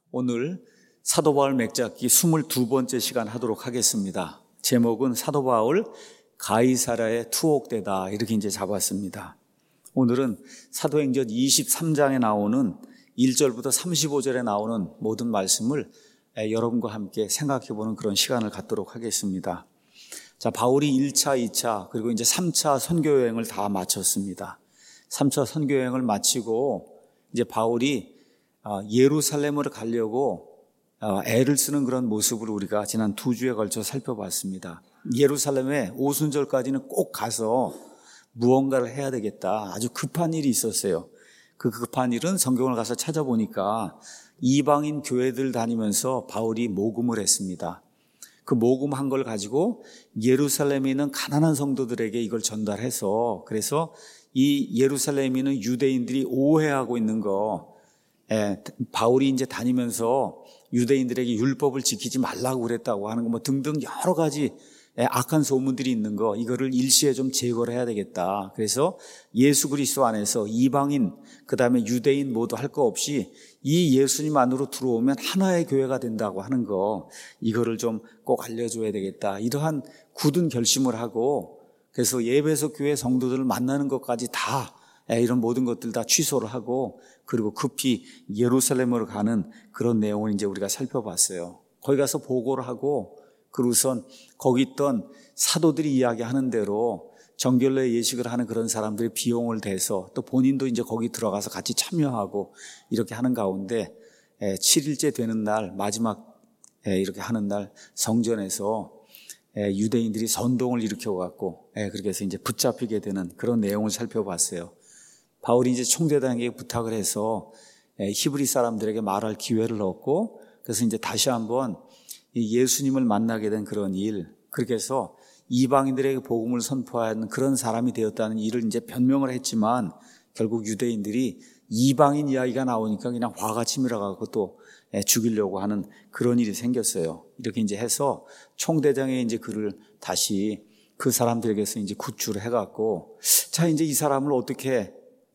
오늘 사도 바울 맥잡기 22번째 시간 하도록 하겠습니다. 제목은 사도 바울 가이사랴에 투옥되다 이렇게 이제 잡았습니다. 오늘은 사도행전 23장에 나오는 1절부터 35절에 나오는 모든 말씀을 여러분과 함께 생각해보는 그런 시간을 갖도록 하겠습니다. 자, 바울이 1차, 2차 그리고 이제 3차 선교여행을 다 마쳤습니다. 3차 선교여행을 마치고 이제 바울이 예루살렘으로 가려고 애를 쓰는 그런 모습을 우리가 지난 2주에 걸쳐 살펴봤습니다. 예루살렘에 오순절까지는 꼭 가서 무언가를 해야 되겠다. 아주 급한 일이 있었어요. 그 급한 일은 성경을 가서 찾아보니까 이방인 교회들 다니면서 바울이 모금을 했습니다. 그 모금한 걸 가지고 예루살렘에 있는 가난한 성도들에게 이걸 전달해서 그래서 이 예루살렘에 있는 유대인들이 오해하고 있는 거 바울이 이제 다니면서 유대인들에게 율법을 지키지 말라고 그랬다고 하는 거 뭐 등등 여러 가지 악한 소문들이 있는 거 이거를 일시에 좀 제거를 해야 되겠다. 그래서 예수 그리스도 안에서 이방인 그다음에 유대인 모두 할 거 없이 이 예수님 안으로 들어오면 하나의 교회가 된다고 하는 거 이거를 좀 꼭 알려줘야 되겠다. 이러한 굳은 결심을 하고 그래서 예배소 교회 성도들을 만나는 것까지 다 이런 모든 것들 다 취소를 하고 그리고 급히 예루살렘으로 가는 그런 내용을 이제 우리가 살펴봤어요. 거기 가서 보고를 하고 그리고선 거기 있던 사도들이 이야기하는 대로 정결례 예식을 하는 그런 사람들의 비용을 대서 또 본인도 이제 거기 들어가서 같이 참여하고 이렇게 하는 가운데 7일째 되는 날 마지막 이렇게 하는 날 성전에서 유대인들이 선동을 일으켜갖고 그렇게 해서 이제 붙잡히게 되는 그런 내용을 살펴봤어요. 바울이 이제 총대장에게 부탁을 해서 히브리 사람들에게 말할 기회를 얻고 그래서 이제 다시 한번 예수님을 만나게 된 그런 일, 그렇게 해서 이방인들에게 복음을 선포하는 그런 사람이 되었다는 일을 이제 변명을 했지만 결국 유대인들이 이방인 이야기가 나오니까 그냥 화가 치밀어가고 또 죽이려고 하는 그런 일이 생겼어요. 이렇게 이제 해서 총대장의 이제 그를 다시 그 사람들에게서 이제 구출을 해갖고 자, 이제 이 사람을 어떻게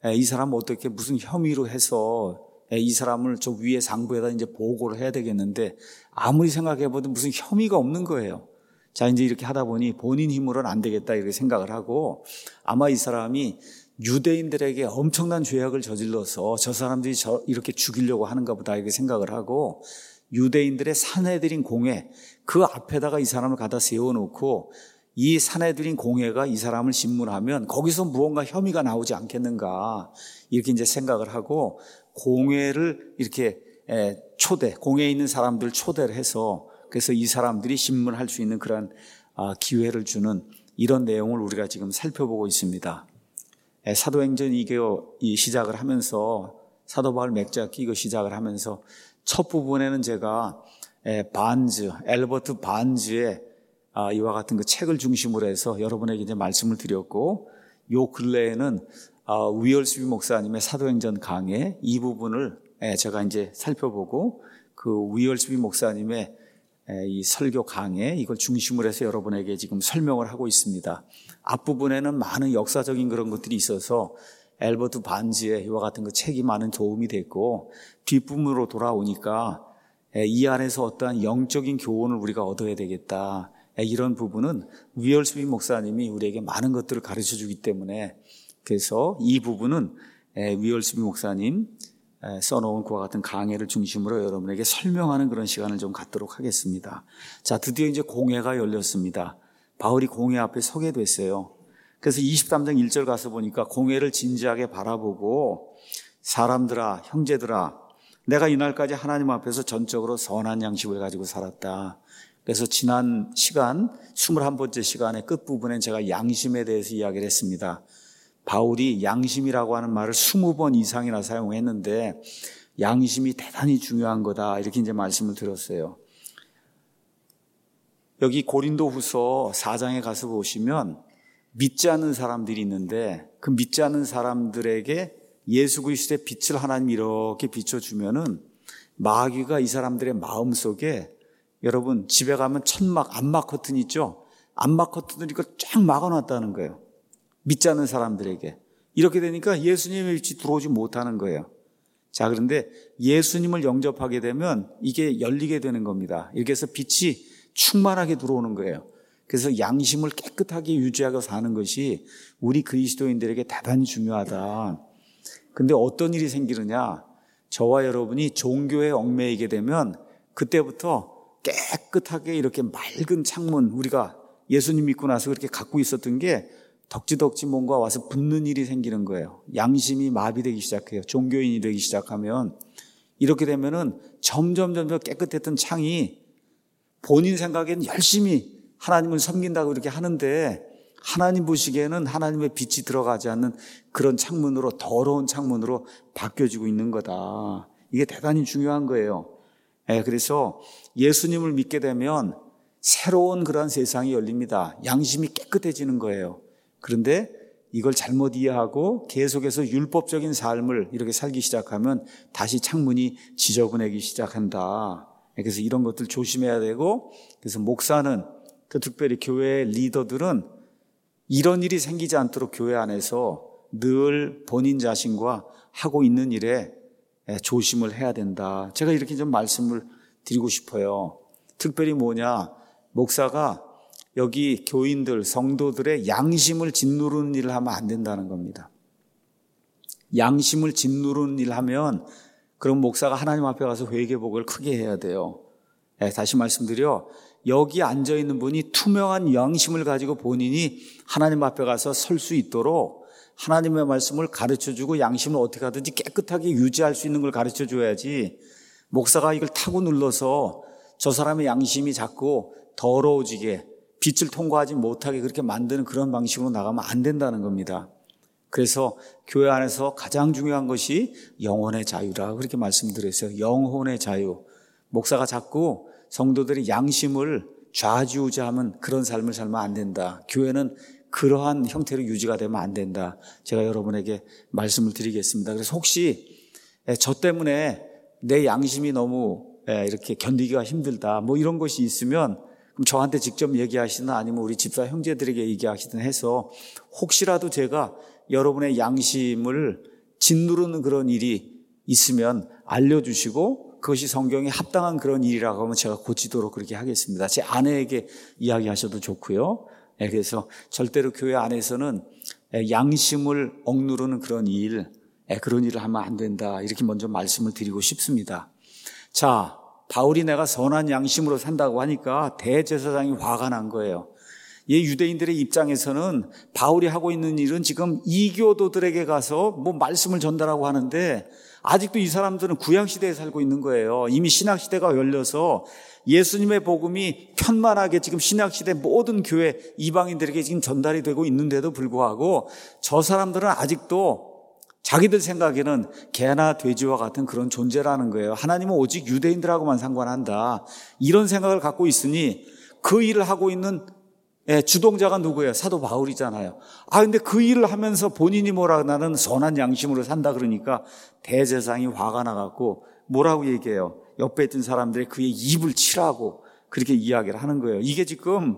무슨 혐의로 해서 이 사람을 저 위에 상부에다 이제 보고를 해야 되겠는데 아무리 생각해봐도 무슨 혐의가 없는 거예요. 자, 이제 이렇게 하다 보니 본인 힘으로는 안 되겠다 이렇게 생각을 하고 아마 이 사람이 유대인들에게 엄청난 죄악을 저질러서 저 사람들이 이렇게 죽이려고 하는가 보다 이렇게 생각을 하고 유대인들의 사내들인 공회 그 앞에다가 이 사람을 갖다 세워놓고 이 사내들인 공회가 이 사람을 신문하면 거기서 무언가 혐의가 나오지 않겠는가 이렇게 이제 생각을 하고 공회를 이렇게 공회에 있는 사람들 초대를 해서 그래서 이 사람들이 신문할 수 있는 그런 기회를 주는 이런 내용을 우리가 지금 살펴보고 있습니다. 사도행전 이 시작을 하면서 사도 바울 맥잡기 이거 시작을 하면서 첫 부분에는 제가 엘버트 반즈의 이와 같은 그 책을 중심으로 해서 여러분에게 이제 말씀을 드렸고 요 근래에는 위얼스비 목사님의 사도행전 강해 이 부분을 제가 이제 살펴보고 그 위얼스비 목사님의 이 설교 강해 이걸 중심으로 해서 여러분에게 지금 설명을 하고 있습니다. 앞부분에는 많은 역사적인 그런 것들이 있어서 엘버트 반즈의 이와 같은 그 책이 많은 도움이 됐고 뒷부분으로 돌아오니까 이 안에서 어떠한 영적인 교훈을 우리가 얻어야 되겠다. 이런 부분은 위얼스비 목사님이 우리에게 많은 것들을 가르쳐 주기 때문에 그래서 이 부분은 위얼스비 목사님 써놓은 그와 같은 강해를 중심으로 여러분에게 설명하는 그런 시간을 좀 갖도록 하겠습니다. 자, 드디어 이제 공회가 열렸습니다. 바울이 공회 앞에 서게 됐어요. 그래서 23장 1절 가서 보니까 공회를 진지하게 바라보고 사람들아, 형제들아, 내가 이날까지 하나님 앞에서 전적으로 선한 양식을 가지고 살았다. 그래서 지난 시간 21번째 시간의 끝부분엔 제가 양심에 대해서 이야기를 했습니다. 바울이 양심이라고 하는 말을 20번 이상이나 사용했는데 양심이 대단히 중요한 거다 이렇게 이제 말씀을 드렸어요. 여기 고린도후서 4장에 가서 보시면 믿지 않는 사람들이 있는데 그 믿지 않는 사람들에게 예수 그리스도의 빛을 하나님 이렇게 비춰주면은 마귀가 이 사람들의 마음속에 여러분 집에 가면 천막 암막 커튼 있죠? 암막 커튼을 이거 쫙 막아놨다는 거예요. 믿지 않는 사람들에게. 이렇게 되니까 예수님의 빛이 들어오지 못하는 거예요. 자, 그런데 예수님을 영접하게 되면 이게 열리게 되는 겁니다. 이렇게 해서 빛이 충만하게 들어오는 거예요. 그래서 양심을 깨끗하게 유지하고 사는 것이 우리 그리스도인들에게 대단히 중요하다. 근데 어떤 일이 생기느냐? 저와 여러분이 종교에 얽매이게 되면 그때부터 깨끗하게 이렇게 맑은 창문, 우리가 예수님 믿고 나서 그렇게 갖고 있었던 게 덕지덕지 뭔가 와서 붙는 일이 생기는 거예요. 양심이 마비되기 시작해요. 종교인이 되기 시작하면 이렇게 되면은 점점 깨끗했던 창이 본인 생각에는 열심히 하나님을 섬긴다고 이렇게 하는데 하나님 보시기에는 하나님의 빛이 들어가지 않는 그런 창문으로, 더러운 창문으로 바뀌어지고 있는 거다. 이게 대단히 중요한 거예요. 그래서 예수님을 믿게 되면 새로운 그런 세상이 열립니다. 양심이 깨끗해지는 거예요. 그런데 이걸 잘못 이해하고 계속해서 율법적인 삶을 이렇게 살기 시작하면 다시 창문이 지저분해지기 시작한다. 그래서 이런 것들 조심해야 되고, 그래서 목사는, 특별히 교회의 리더들은 이런 일이 생기지 않도록 교회 안에서 늘 본인 자신과 하고 있는 일에 조심을 해야 된다. 제가 이렇게 좀 말씀을 드리고 싶어요. 특별히 뭐냐, 목사가 여기 교인들, 성도들의 양심을 짓누르는 일을 하면 안 된다는 겁니다. 양심을 짓누르는 일을 하면 그럼 목사가 하나님 앞에 가서 회개복을 크게 해야 돼요. 다시 말씀드려, 여기 앉아있는 분이 투명한 양심을 가지고 본인이 하나님 앞에 가서 설 수 있도록 하나님의 말씀을 가르쳐주고 양심을 어떻게 하든지 깨끗하게 유지할 수 있는 걸 가르쳐줘야지, 목사가 이걸 타고 눌러서 저 사람의 양심이 자꾸 더러워지게, 빛을 통과하지 못하게 그렇게 만드는 그런 방식으로 나가면 안 된다는 겁니다. 그래서 교회 안에서 가장 중요한 것이 영혼의 자유라 그렇게 말씀드렸어요. 영혼의 자유. 목사가 자꾸 성도들이 양심을 좌지우지하면 그런 삶을 살면 안 된다. 교회는 그러한 형태로 유지가 되면 안 된다. 제가 여러분에게 말씀을 드리겠습니다. 그래서 혹시 저 때문에 내 양심이 너무 이렇게 견디기가 힘들다, 뭐 이런 것이 있으면 그럼 저한테 직접 얘기하시든 아니면 우리 집사 형제들에게 얘기하시든 해서 혹시라도 제가 여러분의 양심을 짓누르는 그런 일이 있으면 알려주시고 그것이 성경에 합당한 그런 일이라고 하면 제가 고치도록 그렇게 하겠습니다. 제 아내에게 이야기하셔도 좋고요. 그래서 절대로 교회 안에서는 양심을 억누르는 그런 일을 하면 안 된다. 이렇게 먼저 말씀을 드리고 싶습니다. 자, 바울이 내가 선한 양심으로 산다고 하니까 대제사장이 화가 난 거예요. 이 유대인들의 입장에서는 바울이 하고 있는 일은 지금 이교도들에게 가서 뭐 말씀을 전달하고 하는데 아직도 이 사람들은 구약시대에 살고 있는 거예요. 이미 신약시대가 열려서 예수님의 복음이 편만하게 지금 신약시대 모든 교회 이방인들에게 지금 전달이 되고 있는데도 불구하고 저 사람들은 아직도 자기들 생각에는 개나 돼지와 같은 그런 존재라는 거예요. 하나님은 오직 유대인들하고만 상관한다. 이런 생각을 갖고 있으니 그 일을 하고 있는 주동자가 누구예요? 사도 바울이잖아요. 근데 그 일을 하면서 본인이 뭐라, 나는 선한 양심으로 산다 그러니까 대제사장이 화가 나갖고 뭐라고 얘기해요? 옆에 있던 사람들이 그의 입을 치라고 그렇게 이야기를 하는 거예요. 이게 지금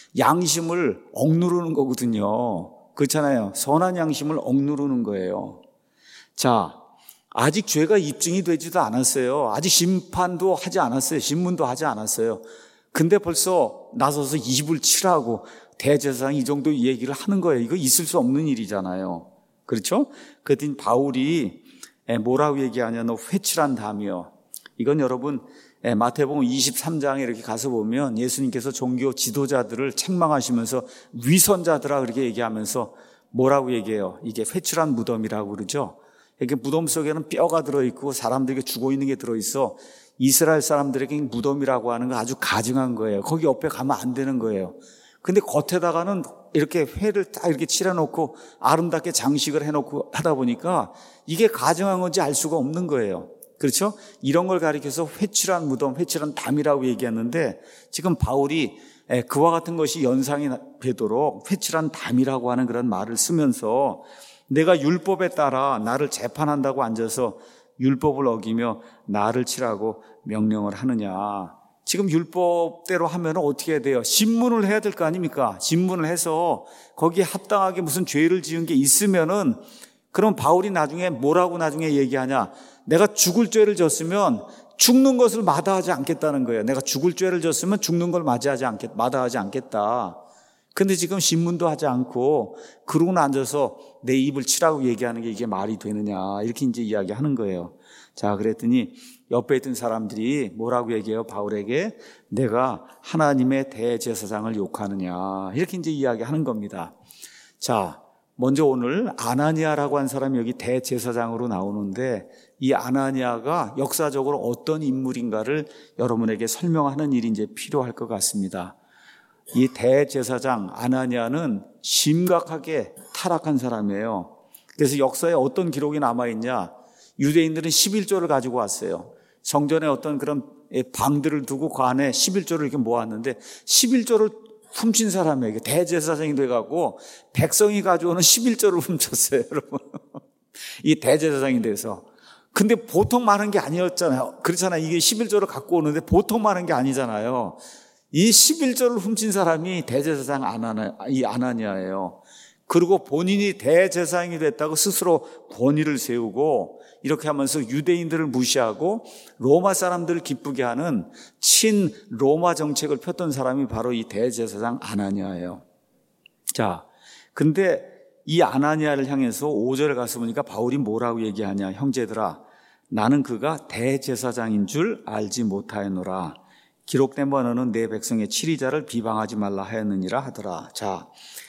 양심을 억누르는 거거든요. 그렇잖아요. 선한 양심을 억누르는 거예요. 자, 아직 죄가 입증이 되지도 않았어요. 아직 심판도 하지 않았어요. 신문도 하지 않았어요. 근데 벌써 나서서 입을 치라고 대제사장이 이 정도 얘기를 하는 거예요. 이거 있을 수 없는 일이잖아요. 그렇죠? 그랬더니 바울이 뭐라고 얘기하냐, 너 회칠한 담이요. 이건 여러분 마태복음 23장에 이렇게 가서 보면 예수님께서 종교 지도자들을 책망하시면서 위선자들아 그렇게 얘기하면서 뭐라고 얘기해요? 이게 회칠한 무덤이라고 그러죠. 이렇게 무덤 속에는 뼈가 들어있고 사람들에게 죽어 있는 게 들어있어. 이스라엘 사람들에게 무덤이라고 하는 거 아주 가증한 거예요. 거기 옆에 가면 안 되는 거예요. 근데 겉에다가는 이렇게 회를 딱 이렇게 칠해놓고 아름답게 장식을 해놓고 하다 보니까 이게 가증한 건지 알 수가 없는 거예요. 그렇죠? 이런 걸 가리켜서 회칠한 무덤, 회칠한 담이라고 얘기했는데 지금 바울이 그와 같은 것이 연상이 되도록 회칠한 담이라고 하는 그런 말을 쓰면서 내가 율법에 따라 나를 재판한다고 앉아서 율법을 어기며 나를 치라고 명령을 하느냐. 지금 율법대로 하면 어떻게 해야 돼요? 신문을 해야 될 거 아닙니까? 신문을 해서 거기에 합당하게 무슨 죄를 지은 게 있으면은 그럼 바울이 나중에 뭐라고 나중에 얘기하냐? 내가 죽을 죄를 졌으면 죽는 것을 마다하지 않겠다는 거예요. 내가 죽을 죄를 졌으면 죽는 걸 마다하지 않겠다. 근데 지금 신문도 하지 않고 그러고 앉아서 내 입을 치라고 얘기하는 게 이게 말이 되느냐, 이렇게 이제 이야기하는 거예요. 자, 그랬더니 옆에 있던 사람들이 뭐라고 얘기해요? 바울에게 내가 하나님의 대제사장을 욕하느냐, 이렇게 이제 이야기하는 겁니다. 자, 먼저 오늘 아나니아라고 한 사람이 여기 대제사장으로 나오는데 이 아나니아가 역사적으로 어떤 인물인가를 여러분에게 설명하는 일이 이제 필요할 것 같습니다. 이 대제사장 아나니아는 심각하게 타락한 사람이에요. 그래서 역사에 어떤 기록이 남아있냐? 유대인들은 11조를 가지고 왔어요. 성전에 어떤 그런 방들을 두고 그 안에 11조를 이렇게 모았는데 11조를 훔친 사람에게 대제사장이 돼갖고 백성이 가져오는 11조를 훔쳤어요, 여러분. 이 대제사장이 돼서. 근데 보통 많은 게 아니었잖아요. 그렇잖아요. 이게 11조를 갖고 오는데 보통 많은 게 아니잖아요. 이 11조를 훔친 사람이 대제사장 아나니아예요. 그리고 본인이 대제사장이 됐다고 스스로 권위를 세우고 이렇게 하면서 유대인들을 무시하고 로마 사람들을 기쁘게 하는 친 로마 정책을 폈던 사람이 바로 이 대제사장 아나니아예요. 자, 근데 이 아나니아를 향해서 5절에 가서 보니까 바울이 뭐라고 얘기하냐? 형제들아, 나는 그가 대제사장인 줄 알지 못하였노라. 기록된 바는 내 백성의 치리자를 비방하지 말라 하였느니라 하더라. 자,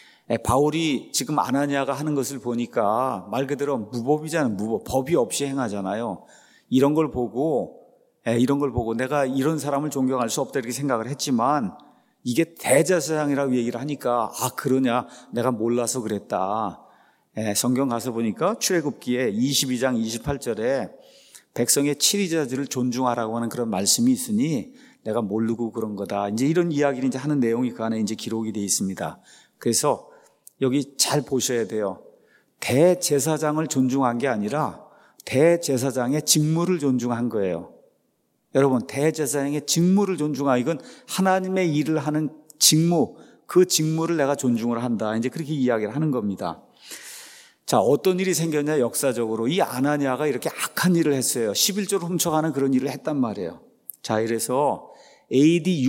바울이 지금 아나니아가 하는 것을 보니까 말 그대로 무법이잖아요. 무법. 법이 없이 행하잖아요. 이런 걸 보고 내가 이런 사람을 존경할 수 없다 이렇게 생각을 했지만 이게 대제사장이라고 얘기를 하니까 그러냐? 내가 몰라서 그랬다. 성경 가서 보니까 출애굽기에 22장 28절에 백성의 치리자들을 존중하라고 하는 그런 말씀이 있으니 내가 모르고 그런 거다. 이제 이런 이야기를 이제 하는 내용이 그 안에 이제 기록이 되어 있습니다. 그래서 여기 잘 보셔야 돼요. 대제사장을 존중한 게 아니라 대제사장의 직무를 존중한 거예요. 여러분, 대제사장의 직무를 존중하고 이건 하나님의 일을 하는 직무, 그 직무를 내가 존중을 한다. 이제 그렇게 이야기를 하는 겁니다. 자, 어떤 일이 생겼냐? 역사적으로 이 아나니아가 이렇게 악한 일을 했어요. 11조를 훔쳐가는 그런 일을 했단 말이에요. 자, 이래서 AD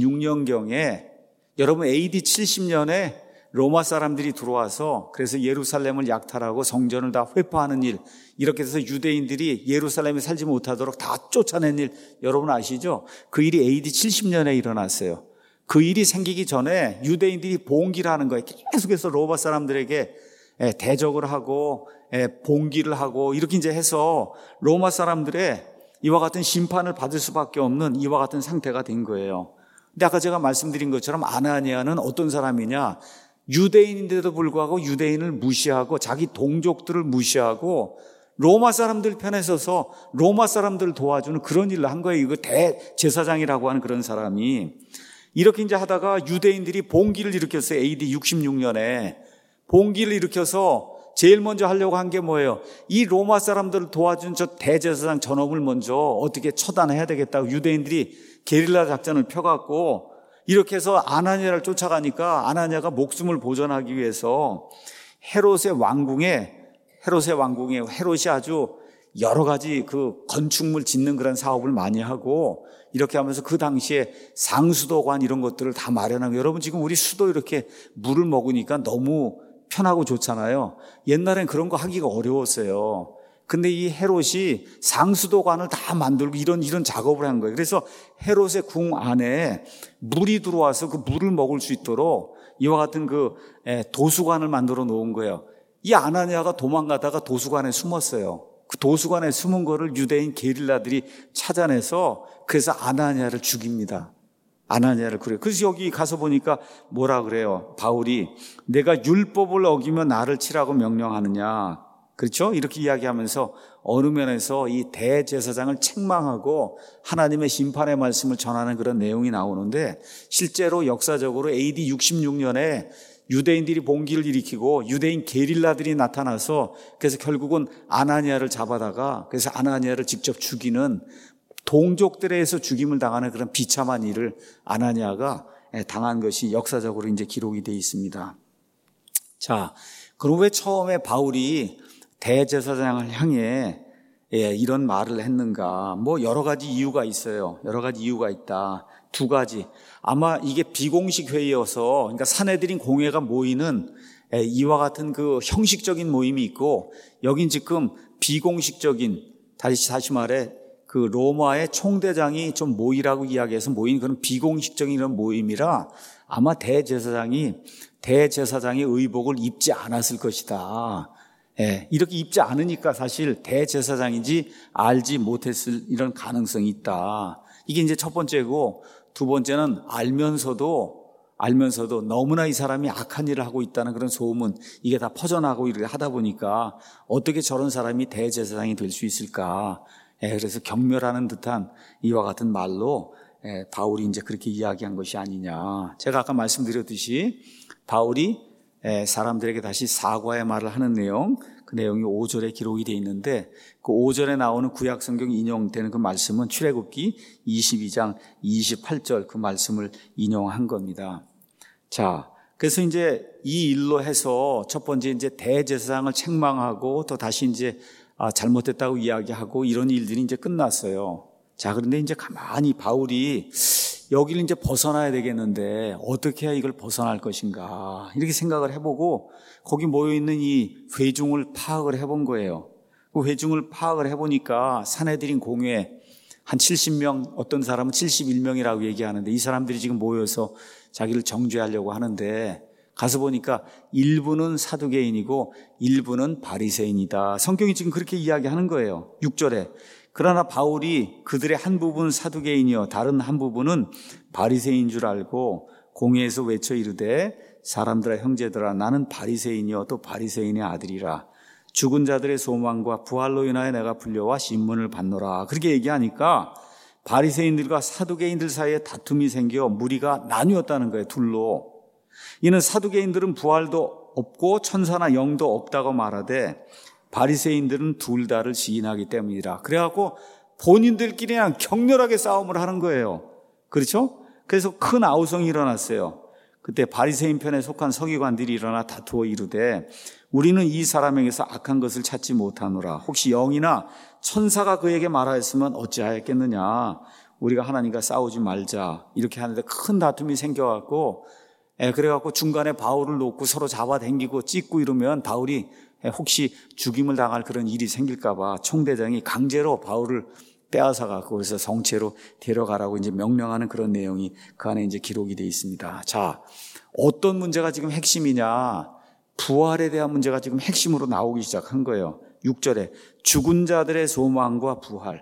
66년경에 여러분 AD 70년에 로마 사람들이 들어와서 그래서 예루살렘을 약탈하고 성전을 다 회포하는 일, 이렇게 해서 유대인들이 예루살렘에 살지 못하도록 다 쫓아낸 일 여러분 아시죠? 그 일이 AD 70년에 일어났어요. 그 일이 생기기 전에 유대인들이 봉기를 하는 거예요. 계속해서 로마 사람들에게 대적을 하고 봉기를 하고 이렇게 이제 해서 로마 사람들의 이와 같은 심판을 받을 수밖에 없는 이와 같은 상태가 된 거예요. 근데 아까 제가 말씀드린 것처럼 아나니아는 어떤 사람이냐? 유대인인데도 불구하고 유대인을 무시하고 자기 동족들을 무시하고 로마 사람들 편에 서서 로마 사람들을 도와주는 그런 일을 한 거예요. 이거 대제사장이라고 하는 그런 사람이. 이렇게 이제 하다가 유대인들이 봉기를 일으켰어요. AD 66년에. 봉기를 일으켜서 제일 먼저 하려고 한 게 뭐예요? 이 로마 사람들을 도와준 저 대제사장 저놈을 먼저 어떻게 처단해야 되겠다고 유대인들이 게릴라 작전을 펴갖고 이렇게 해서 아나니아를 쫓아가니까 아나니아가 목숨을 보존하기 위해서 헤롯의 왕궁에 헤롯이 아주 여러 가지 그 건축물 짓는 그런 사업을 많이 하고 이렇게 하면서 그 당시에 상수도관 이런 것들을 다 마련하고 여러분 지금 우리 수도 이렇게 물을 먹으니까 너무 편하고 좋잖아요. 옛날엔 그런 거 하기가 어려웠어요. 근데 이 헤롯이 상수도관을 다 만들고 이런 작업을 한 거예요. 그래서 헤롯의 궁 안에 물이 들어와서 그 물을 먹을 수 있도록 이와 같은 그 도수관을 만들어 놓은 거예요. 이 아나니아가 도망가다가 도수관에 숨었어요. 그 도수관에 숨은 거를 유대인 게릴라들이 찾아내서 그래서 아나니아를 죽입니다. 아나니아를 그래요. 그래서 여기 가서 보니까 뭐라 그래요? 바울이 내가 율법을 어기면 나를 치라고 명령하느냐. 그렇죠? 이렇게 이야기하면서 어느 면에서 이 대제사장을 책망하고 하나님의 심판의 말씀을 전하는 그런 내용이 나오는데 실제로 역사적으로 AD 66년에 유대인들이 봉기를 일으키고 유대인 게릴라들이 나타나서 그래서 결국은 아나니아를 잡아다가 그래서 아나니아를 직접 죽이는 동족들에 의해서 죽임을 당하는 그런 비참한 일을 아나니아가 당한 것이 역사적으로 이제 기록이 되어 있습니다. 자, 그럼 왜 처음에 바울이 대제사장을 향해 이런 말을 했는가? 뭐 여러 가지 이유가 있어요. 여러 가지 이유가 있다. 두 가지. 아마 이게 비공식 회의여서, 그러니까 사내들인 공회가 모이는 이와 같은 그 형식적인 모임이 있고, 여긴 지금 비공식적인, 다시 말해 그 로마의 총대장이 좀 모이라고 이야기해서 모인 그런 비공식적인 이런 모임이라 아마 대제사장이 의복을 입지 않았을 것이다. 이렇게 입지 않으니까 사실 대제사장인지 알지 못했을 이런 가능성이 있다. 이게 이제 첫 번째고, 두 번째는 알면서도 너무나 이 사람이 악한 일을 하고 있다는 그런 소문, 이게 다 퍼져나가고 이렇게 하다 보니까 어떻게 저런 사람이 대제사장이 될 수 있을까? 그래서 경멸하는 듯한 이와 같은 말로 바울이 이제 그렇게 이야기한 것이 아니냐. 제가 아까 말씀드렸듯이 바울이 사람들에게 다시 사과의 말을 하는 내용, 그 내용이 5절에 기록이 되어 있는데, 그 5절에 나오는 구약 성경 인용되는 그 말씀은 출애굽기 22장 28절 그 말씀을 인용한 겁니다. 자, 그래서 이제 이 일로 해서 첫 번째 이제 대제사장을 책망하고 또 다시 이제 잘못했다고 이야기하고 이런 일들이 이제 끝났어요. 자, 그런데 이제 가만히 바울이 여기를 이제 벗어나야 되겠는데 어떻게 해야 이걸 벗어날 것인가 이렇게 생각을 해보고 거기 모여있는 이 회중을 파악을 해본 거예요. 그 회중을 파악을 해보니까 사내들인 공회 한 70명, 어떤 사람은 71명이라고 얘기하는데 이 사람들이 지금 모여서 자기를 정죄하려고 하는데 가서 보니까 일부는 사두개인이고 일부는 바리새인이다. 성경이 지금 그렇게 이야기하는 거예요. 6절에. 그러나 바울이 그들의 한 부분은 사두개인이요 다른 한 부분은 바리새인인 줄 알고 공회에서 외쳐 이르되 사람들아 형제들아 나는 바리새인이요 또 바리새인의 아들이라. 죽은 자들의 소망과 부활로 인하여 내가 불려와 신문을 받노라. 그렇게 얘기하니까 바리새인들과 사두개인들 사이에 다툼이 생겨 무리가 나뉘었다는 거예요. 둘로. 이는 사두개인들은 부활도 없고 천사나 영도 없다고 말하되 바리새인들은 둘 다를 시인하기 때문이라. 그래갖고 본인들끼리 그냥 격렬하게 싸움을 하는 거예요. 그렇죠? 그래서 큰 아우성이 일어났어요. 그때 바리새인 편에 속한 서기관들이 일어나 다투어 이르되 우리는 이 사람에게서 악한 것을 찾지 못하노라. 혹시 영이나 천사가 그에게 말하였으면 어찌하였겠느냐. 우리가 하나님과 싸우지 말자. 이렇게 하는데 큰 다툼이 생겨갖고 그래갖고 중간에 바울을 놓고 서로 잡아당기고 찢고 이러면 바울이 혹시 죽임을 당할 그런 일이 생길까 봐 총대장이 강제로 바울을 빼앗아 갖고 그래서 성체로 데려가라고 이제 명령하는 그런 내용이 그 안에 이제 기록이 되어 있습니다. 자, 어떤 문제가 지금 핵심이냐? 부활에 대한 문제가 지금 핵심으로 나오기 시작한 거예요. 6절에 죽은 자들의 소망과 부활.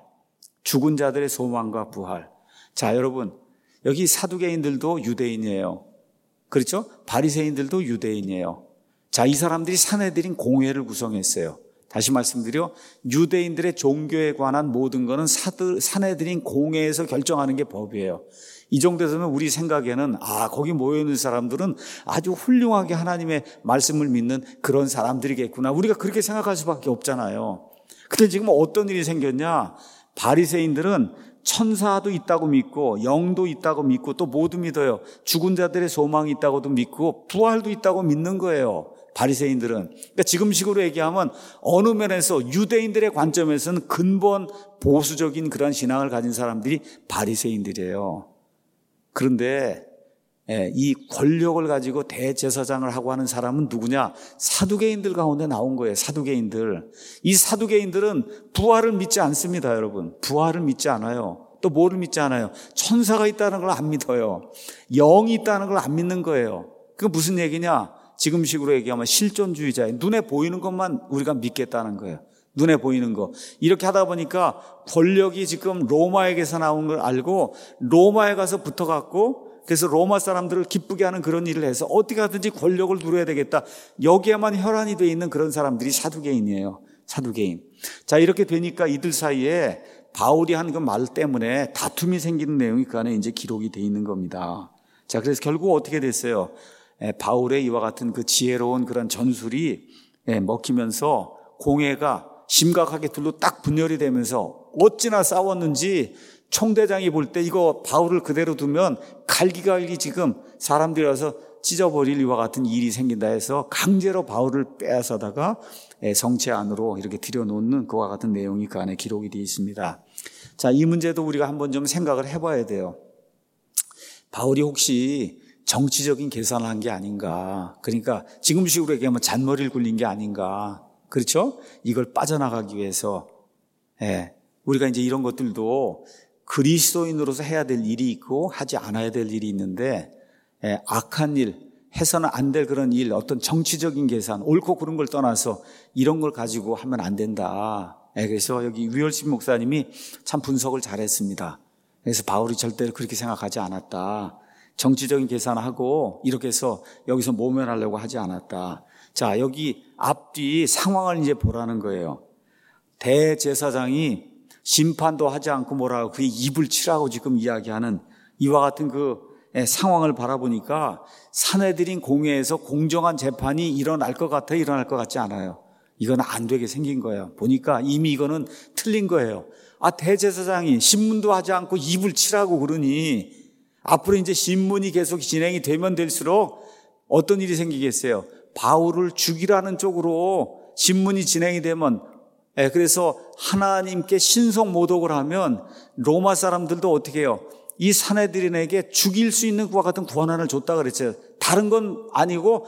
죽은 자들의 소망과 부활. 자, 여러분, 여기 사두개인들도 유대인이에요. 그렇죠? 바리새인들도 유대인이에요. 자, 이 사람들이 사내들인 공회를 구성했어요. 다시 말씀드려 유대인들의 종교에 관한 모든 것은 사내들인 공회에서 결정하는 게 법이에요. 이 정도 되면 우리 생각에는 거기 모여있는 사람들은 아주 훌륭하게 하나님의 말씀을 믿는 그런 사람들이겠구나. 우리가 그렇게 생각할 수밖에 없잖아요. 근데 지금 어떤 일이 생겼냐? 바리새인들은 천사도 있다고 믿고 영도 있다고 믿고 또 모두 믿어요. 죽은 자들의 소망이 있다고도 믿고 부활도 있다고 믿는 거예요. 바리새인들은. 그러니까 지금식으로 얘기하면 어느 면에서 유대인들의 관점에서는 근본 보수적인 그런 신앙을 가진 사람들이 바리새인들이에요. 그런데 이 권력을 가지고 대제사장을 하고 하는 사람은 누구냐? 사두개인들 가운데 나온 거예요. 사두개인들. 이 사두개인들은 부활을 믿지 않습니다, 여러분. 부활을 믿지 않아요. 또 뭐를 믿지 않아요? 천사가 있다는 걸 안 믿어요. 영이 있다는 걸 안 믿는 거예요. 그게 무슨 얘기냐? 지금식으로 얘기하면 실존주의자예요. 눈에 보이는 것만 우리가 믿겠다는 거예요. 눈에 보이는 거. 이렇게 하다 보니까 권력이 지금 로마에게서 나온 걸 알고 로마에 가서 붙어갖고 그래서 로마 사람들을 기쁘게 하는 그런 일을 해서 어떻게 하든지 권력을 누려야 되겠다. 여기에만 혈안이 되어 있는 그런 사람들이 사두개인이에요. 사두개인. 자, 이렇게 되니까 이들 사이에 바울이 한 그 말 때문에 다툼이 생기는 내용이 그 안에 이제 기록이 되어 있는 겁니다. 자, 그래서 결국 어떻게 됐어요? 바울의 이와 같은 그 지혜로운 그런 전술이 먹히면서 공회가 심각하게 둘로 딱 분열이 되면서 어찌나 싸웠는지 총대장이 볼 때 이거 바울을 그대로 두면 갈기갈기 지금 사람들이 와서 찢어버릴 이와 같은 일이 생긴다 해서 강제로 바울을 빼앗아다가 성체 안으로 이렇게 들여놓는 그와 같은 내용이 그 안에 기록이 되어 있습니다. 자, 이 문제도 우리가 한번 좀 생각을 해봐야 돼요. 바울이 혹시 정치적인 계산을 한 게 아닌가. 그러니까 지금식으로 얘기하면 잔머리를 굴린 게 아닌가. 그렇죠? 이걸 빠져나가기 위해서. 우리가 이제 이런 것들도 그리스도인으로서 해야 될 일이 있고 하지 않아야 될 일이 있는데, 악한 일, 해서는 안 될 그런 일, 어떤 정치적인 계산, 옳고 그른 걸 떠나서 이런 걸 가지고 하면 안 된다. 그래서 여기 위얼십 목사님이 참 분석을 잘했습니다. 그래서 바울이 절대로 그렇게 생각하지 않았다. 정치적인 계산하고 이렇게 해서 여기서 모면하려고 하지 않았다. 자, 여기 앞뒤 상황을 이제 보라는 거예요. 대제사장이 심판도 하지 않고 뭐라고 그의 입을 치라고 지금 이야기하는 이와 같은 그 상황을 바라보니까 산헤드린 공회에서 공정한 재판이 일어날 것 같아, 일어날 것 같지 않아요. 이건 안 되게 생긴 거예요. 보니까 이미 이거는 틀린 거예요. 대제사장이 신문도 하지 않고 입을 치라고 그러니 앞으로 이제 신문이 계속 진행이 되면 될수록 어떤 일이 생기겠어요? 바울을 죽이라는 쪽으로 신문이 진행이 되면, 그래서 하나님께 신성 모독을 하면 로마 사람들도 어떻게 해요? 이 산헤드린에게 죽일 수 있는 그와 같은 권한을 줬다 그랬어요. 다른 건 아니고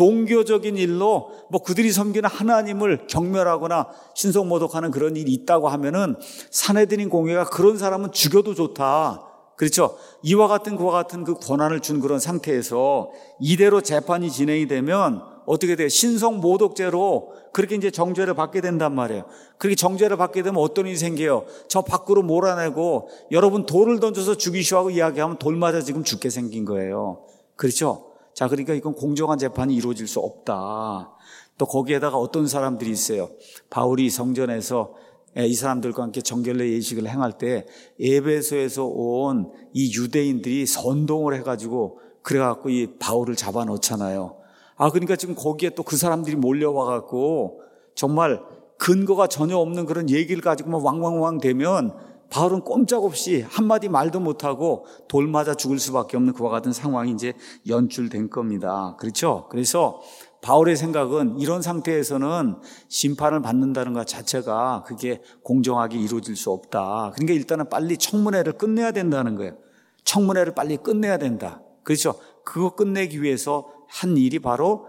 종교적인 일로 뭐 그들이 섬기는 하나님을 경멸하거나 신성 모독하는 그런 일이 있다고 하면은 산헤드린 공회가 그런 사람은 죽여도 좋다. 그렇죠? 이와 같은 그와 같은 그 권한을 준 그런 상태에서 이대로 재판이 진행이 되면 어떻게 돼요? 신성 모독죄로 그렇게 이제 정죄를 받게 된단 말이에요. 그렇게 정죄를 받게 되면 어떤 일이 생겨요? 저 밖으로 몰아내고 여러분 돌을 던져서 죽이시오 하고 이야기하면 돌 맞아 지금 죽게 생긴 거예요. 그렇죠? 자, 그러니까 이건 공정한 재판이 이루어질 수 없다. 또 거기에다가 어떤 사람들이 있어요. 바울이 성전에서 이 사람들과 함께 정결례 예식을 행할 때 에베소에서 온 이 유대인들이 선동을 해가지고 그래갖고 이 바울을 잡아놓잖아요. 그러니까 지금 거기에 또 그 사람들이 몰려와갖고 정말 근거가 전혀 없는 그런 얘기를 가지고만 왕왕왕 되면 바울은 꼼짝없이 한마디 말도 못하고 돌 맞아 죽을 수밖에 없는 그와 같은 상황이 이제 연출된 겁니다. 그렇죠? 그래서 바울의 생각은 이런 상태에서는 심판을 받는다는 것 자체가 그게 공정하게 이루어질 수 없다. 그러니까 일단은 빨리 청문회를 끝내야 된다는 거예요. 청문회를 빨리 끝내야 된다. 그렇죠? 그거 끝내기 위해서 한 일이 바로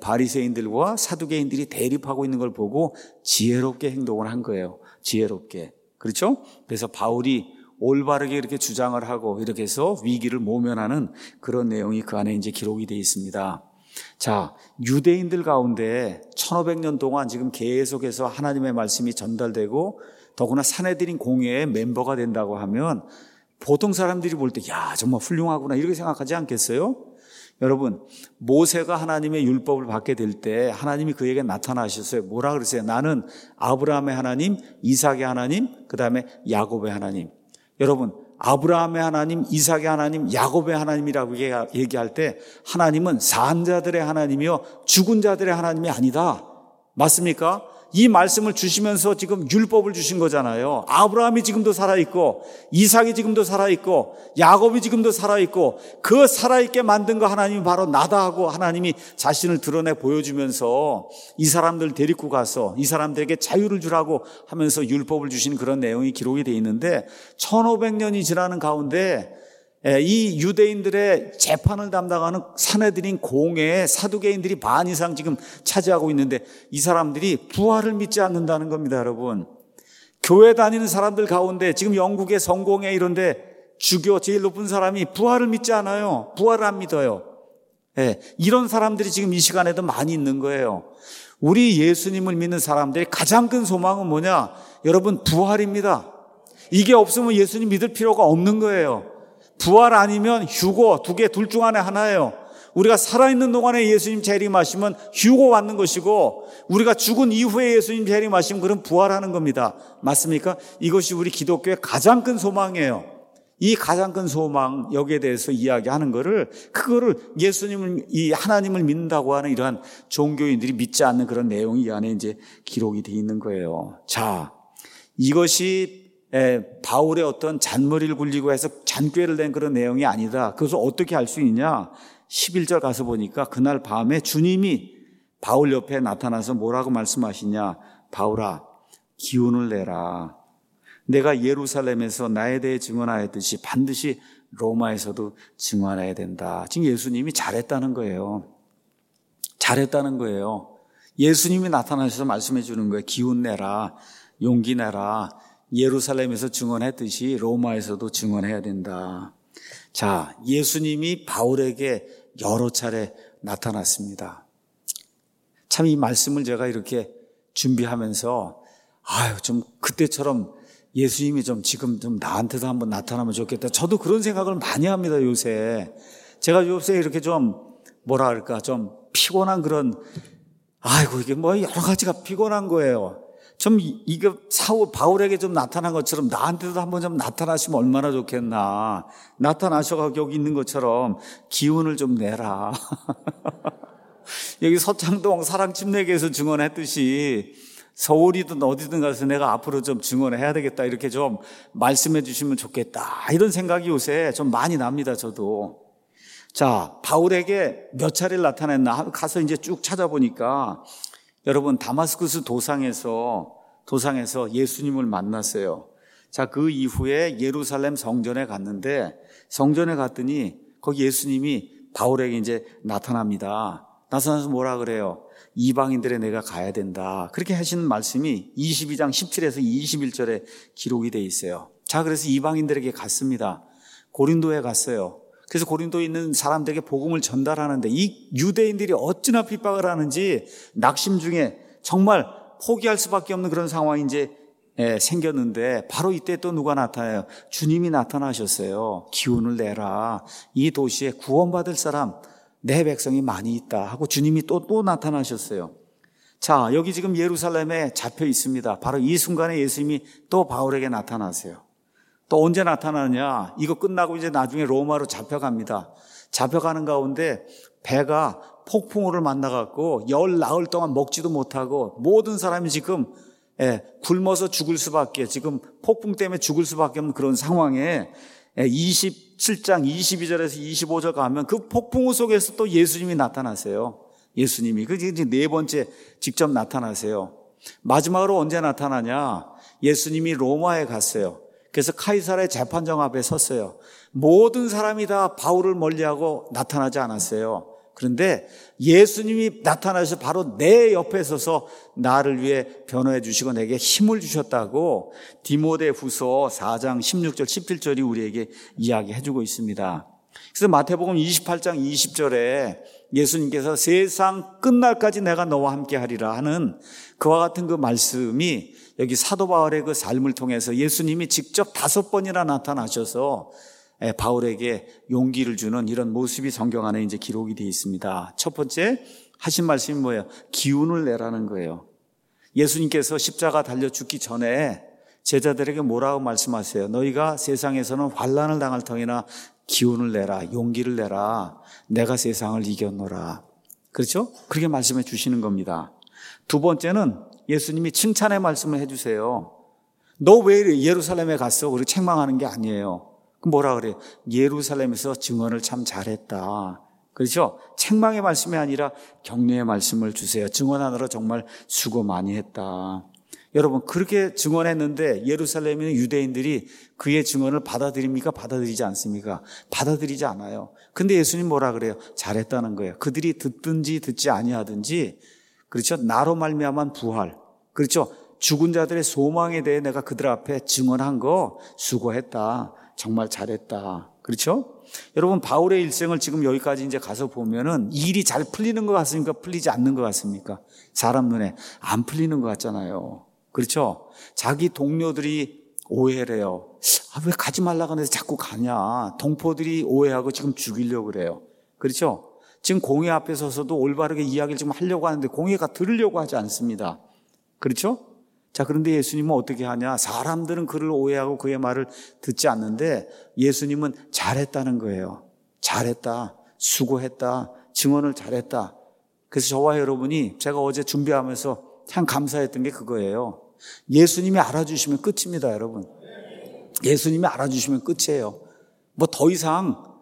바리새인들과 사두개인들이 대립하고 있는 걸 보고 지혜롭게 행동을 한 거예요. 지혜롭게. 그렇죠? 그래서 바울이 올바르게 이렇게 주장을 하고 이렇게 해서 위기를 모면하는 그런 내용이 그 안에 이제 기록이 되어 있습니다. 자, 유대인들 가운데 1500년 동안 지금 계속해서 하나님의 말씀이 전달되고 더구나 산헤드린 공회의 멤버가 된다고 하면 보통 사람들이 볼 때 야, 정말 훌륭하구나 이렇게 생각하지 않겠어요? 여러분, 모세가 하나님의 율법을 받게 될 때 하나님이 그에게 나타나셨어요. 뭐라 그러세요? 나는 아브라함의 하나님, 이삭의 하나님, 그 다음에 야곱의 하나님. 여러분, 아브라함의 하나님, 이삭의 하나님, 야곱의 하나님이라고 얘기할 때 하나님은 산 자들의 하나님이요 죽은 자들의 하나님이 아니다. 맞습니까? 이 말씀을 주시면서 지금 율법을 주신 거잖아요. 아브라함이 지금도 살아있고 이삭이 지금도 살아있고 야곱이 지금도 살아있고 그 살아있게 만든 거 하나님이 바로 나다 하고 하나님이 자신을 드러내 보여주면서 이 사람들 데리고 가서 이 사람들에게 자유를 주라고 하면서 율법을 주신 그런 내용이 기록이 되어 있는데 1500년이 지나는 가운데 이 유대인들의 재판을 담당하는 산헤드린 공회에 사두개인들이 반 이상 지금 차지하고 있는데 이 사람들이 부활을 믿지 않는다는 겁니다, 여러분. 교회 다니는 사람들 가운데 지금 영국의 성공회 이런데 주교 제일 높은 사람이 부활을 믿지 않아요. 부활을 안 믿어요. 이런 사람들이 지금 이 시간에도 많이 있는 거예요. 우리 예수님을 믿는 사람들의 가장 큰 소망은 뭐냐? 여러분, 부활입니다. 이게 없으면 예수님 믿을 필요가 없는 거예요. 부활 아니면 휴고, 두 개 둘 중 안에 하나예요. 우리가 살아있는 동안에 예수님 재림하시면 휴고 받는 것이고 우리가 죽은 이후에 예수님 재림하시면 그럼 부활하는 겁니다. 맞습니까? 이것이 우리 기독교의 가장 큰 소망이에요. 이 가장 큰 소망, 여기에 대해서 이야기하는 그거를 예수님을, 이 하나님을 믿는다고 하는 이러한 종교인들이 믿지 않는 그런 내용이 이 안에 이제 기록이 되어 있는 거예요. 자, 이것이 바울의 어떤 잔머리를 굴리고 해서 잔꾀를 낸 그런 내용이 아니다. 그것을 어떻게 알 수 있냐? 11절 가서 보니까 그날 밤에 주님이 바울 옆에 나타나서 뭐라고 말씀하시냐. 바울아, 기운을 내라. 내가 예루살렘에서 나에 대해 증언하였듯이 반드시 로마에서도 증언해야 된다. 지금 예수님이 잘했다는 거예요. 잘했다는 거예요. 예수님이 나타나셔서 말씀해 주는 거예요. 기운 내라, 용기 내라. 예루살렘에서 증언했듯이 로마에서도 증언해야 된다. 자, 예수님이 바울에게 여러 차례 나타났습니다. 참 이 말씀을 제가 이렇게 준비하면서 좀 그때처럼 예수님이 지금 나한테도 한번 나타나면 좋겠다. 저도 그런 생각을 많이 합니다, 요새. 제가 요새 이렇게 좀 피곤한 그런, 이게 여러 가지가 피곤한 거예요. 이게 바울에게 좀 나타난 것처럼 나한테도 한번 좀 나타나시면 얼마나 좋겠나. 나타나셔서 여기 있는 것처럼 기운을 좀 내라. 여기 서창동 사랑침례교에서 증언했듯이 서울이든 어디든 가서 내가 앞으로 좀 증언해야 되겠다. 이렇게 좀 말씀해 주시면 좋겠다. 이런 생각이 요새 좀 많이 납니다, 저도. 자, 바울에게 몇 차례를 나타냈나 가서 이제 쭉 찾아보니까 여러분 다마스쿠스 도상에서 예수님을 만났어요. 자, 그 이후에 예루살렘 성전에 갔는데 성전에 갔더니 거기 예수님이 바울에게 이제 나타납니다. 나타나서 뭐라 그래요? 이방인들에 내가 가야 된다. 그렇게 하시는 말씀이 22장 17에서 21절에 기록이 되어 있어요. 자, 그래서 이방인들에게 갔습니다. 고린도에 갔어요. 그래서 고린도에 있는 사람들에게 복음을 전달하는데 이 유대인들이 어찌나 핍박을 하는지 낙심 중에 정말 포기할 수밖에 없는 그런 상황이 이제 생겼는데 바로 이때 또 누가 나타나요? 주님이 나타나셨어요. 기운을 내라. 이 도시에 구원받을 사람, 내 백성이 많이 있다 하고 주님이 또 나타나셨어요. 자, 여기 지금 예루살렘에 잡혀 있습니다. 바로 이 순간에 예수님이 또 바울에게 나타나세요. 또 언제 나타나느냐? 이거 끝나고 이제 나중에 로마로 잡혀갑니다. 잡혀가는 가운데 배가 폭풍우를 만나갖고 열 나흘 동안 먹지도 못하고 모든 사람이 지금 굶어서 죽을 수밖에, 지금 폭풍 때문에 죽을 수밖에 없는 그런 상황에 27장 22절에서 25절 가면 그 폭풍우 속에서 또 예수님이 나타나세요. 예수님이 이제 네 번째 직접 나타나세요. 마지막으로 언제 나타나냐? 예수님이 로마에 갔어요. 그래서 카이사르의 재판정 앞에 섰어요. 모든 사람이 다 바울을 멀리하고 나타나지 않았어요. 그런데 예수님이 나타나셔서 바로 내 옆에 서서 나를 위해 변호해 주시고 내게 힘을 주셨다고 디모데후서 4장 16절 17절이 우리에게 이야기해 주고 있습니다. 그래서 마태복음 28장 20절에 예수님께서 세상 끝날까지 내가 너와 함께 하리라 하는 그와 같은 그 말씀이 여기 사도 바울의 그 삶을 통해서 예수님이 직접 5번이나 나타나셔서 바울에게 용기를 주는 이런 모습이 성경 안에 이제 기록이 되어 있습니다. 첫 번째 하신 말씀이 뭐예요? 기운을 내라는 거예요. 예수님께서 십자가 달려 죽기 전에 제자들에게 뭐라고 말씀하세요? 너희가 세상에서는 환난을 당할 터이나 기운을 내라, 용기를 내라. 내가 세상을 이겼노라. 그렇죠? 그렇게 말씀해 주시는 겁니다. 두 번째는 예수님이 칭찬의 말씀을 해주세요. 너 왜 예루살렘에 갔어? 그리고 책망하는 게 아니에요. 그럼 뭐라 그래요? 예루살렘에서 증언을 참 잘했다. 그렇죠? 책망의 말씀이 아니라 격려의 말씀을 주세요. 증언하느라 정말 수고 많이 했다. 여러분, 그렇게 증언했는데 예루살렘에 있는 유대인들이 그의 증언을 받아들입니까? 받아들이지 않습니까? 받아들이지 않아요. 근데 예수님 뭐라 그래요? 잘했다는 거예요. 그들이 듣든지 듣지 아니하든지, 그렇죠? 나로 말미암은 부활, 그렇죠? 죽은 자들의 소망에 대해 내가 그들 앞에 증언한 거 수고했다. 정말 잘했다. 그렇죠? 여러분, 바울의 일생을 지금 여기까지 이제 가서 보면은 일이 잘 풀리는 것 같습니까? 풀리지 않는 것 같습니까? 사람 눈에 안 풀리는 것 같잖아요. 그렇죠? 자기 동료들이 오해를 해요. 왜 가지 말라고 하는데 자꾸 가냐? 동포들이 오해하고 지금 죽이려고 그래요. 그렇죠? 지금 공회 앞에 서서도 올바르게 이야기를 지금 하려고 하는데 공회가 들으려고 하지 않습니다. 그렇죠? 자, 그런데 예수님은 어떻게 하냐? 사람들은 그를 오해하고 그의 말을 듣지 않는데 예수님은 잘했다는 거예요. 잘했다. 수고했다. 증언을 잘했다. 그래서 저와 여러분이 제가 어제 준비하면서 참 감사했던 게 그거예요. 예수님이 알아주시면 끝입니다, 여러분. 예수님이 알아주시면 끝이에요. 뭐 더 이상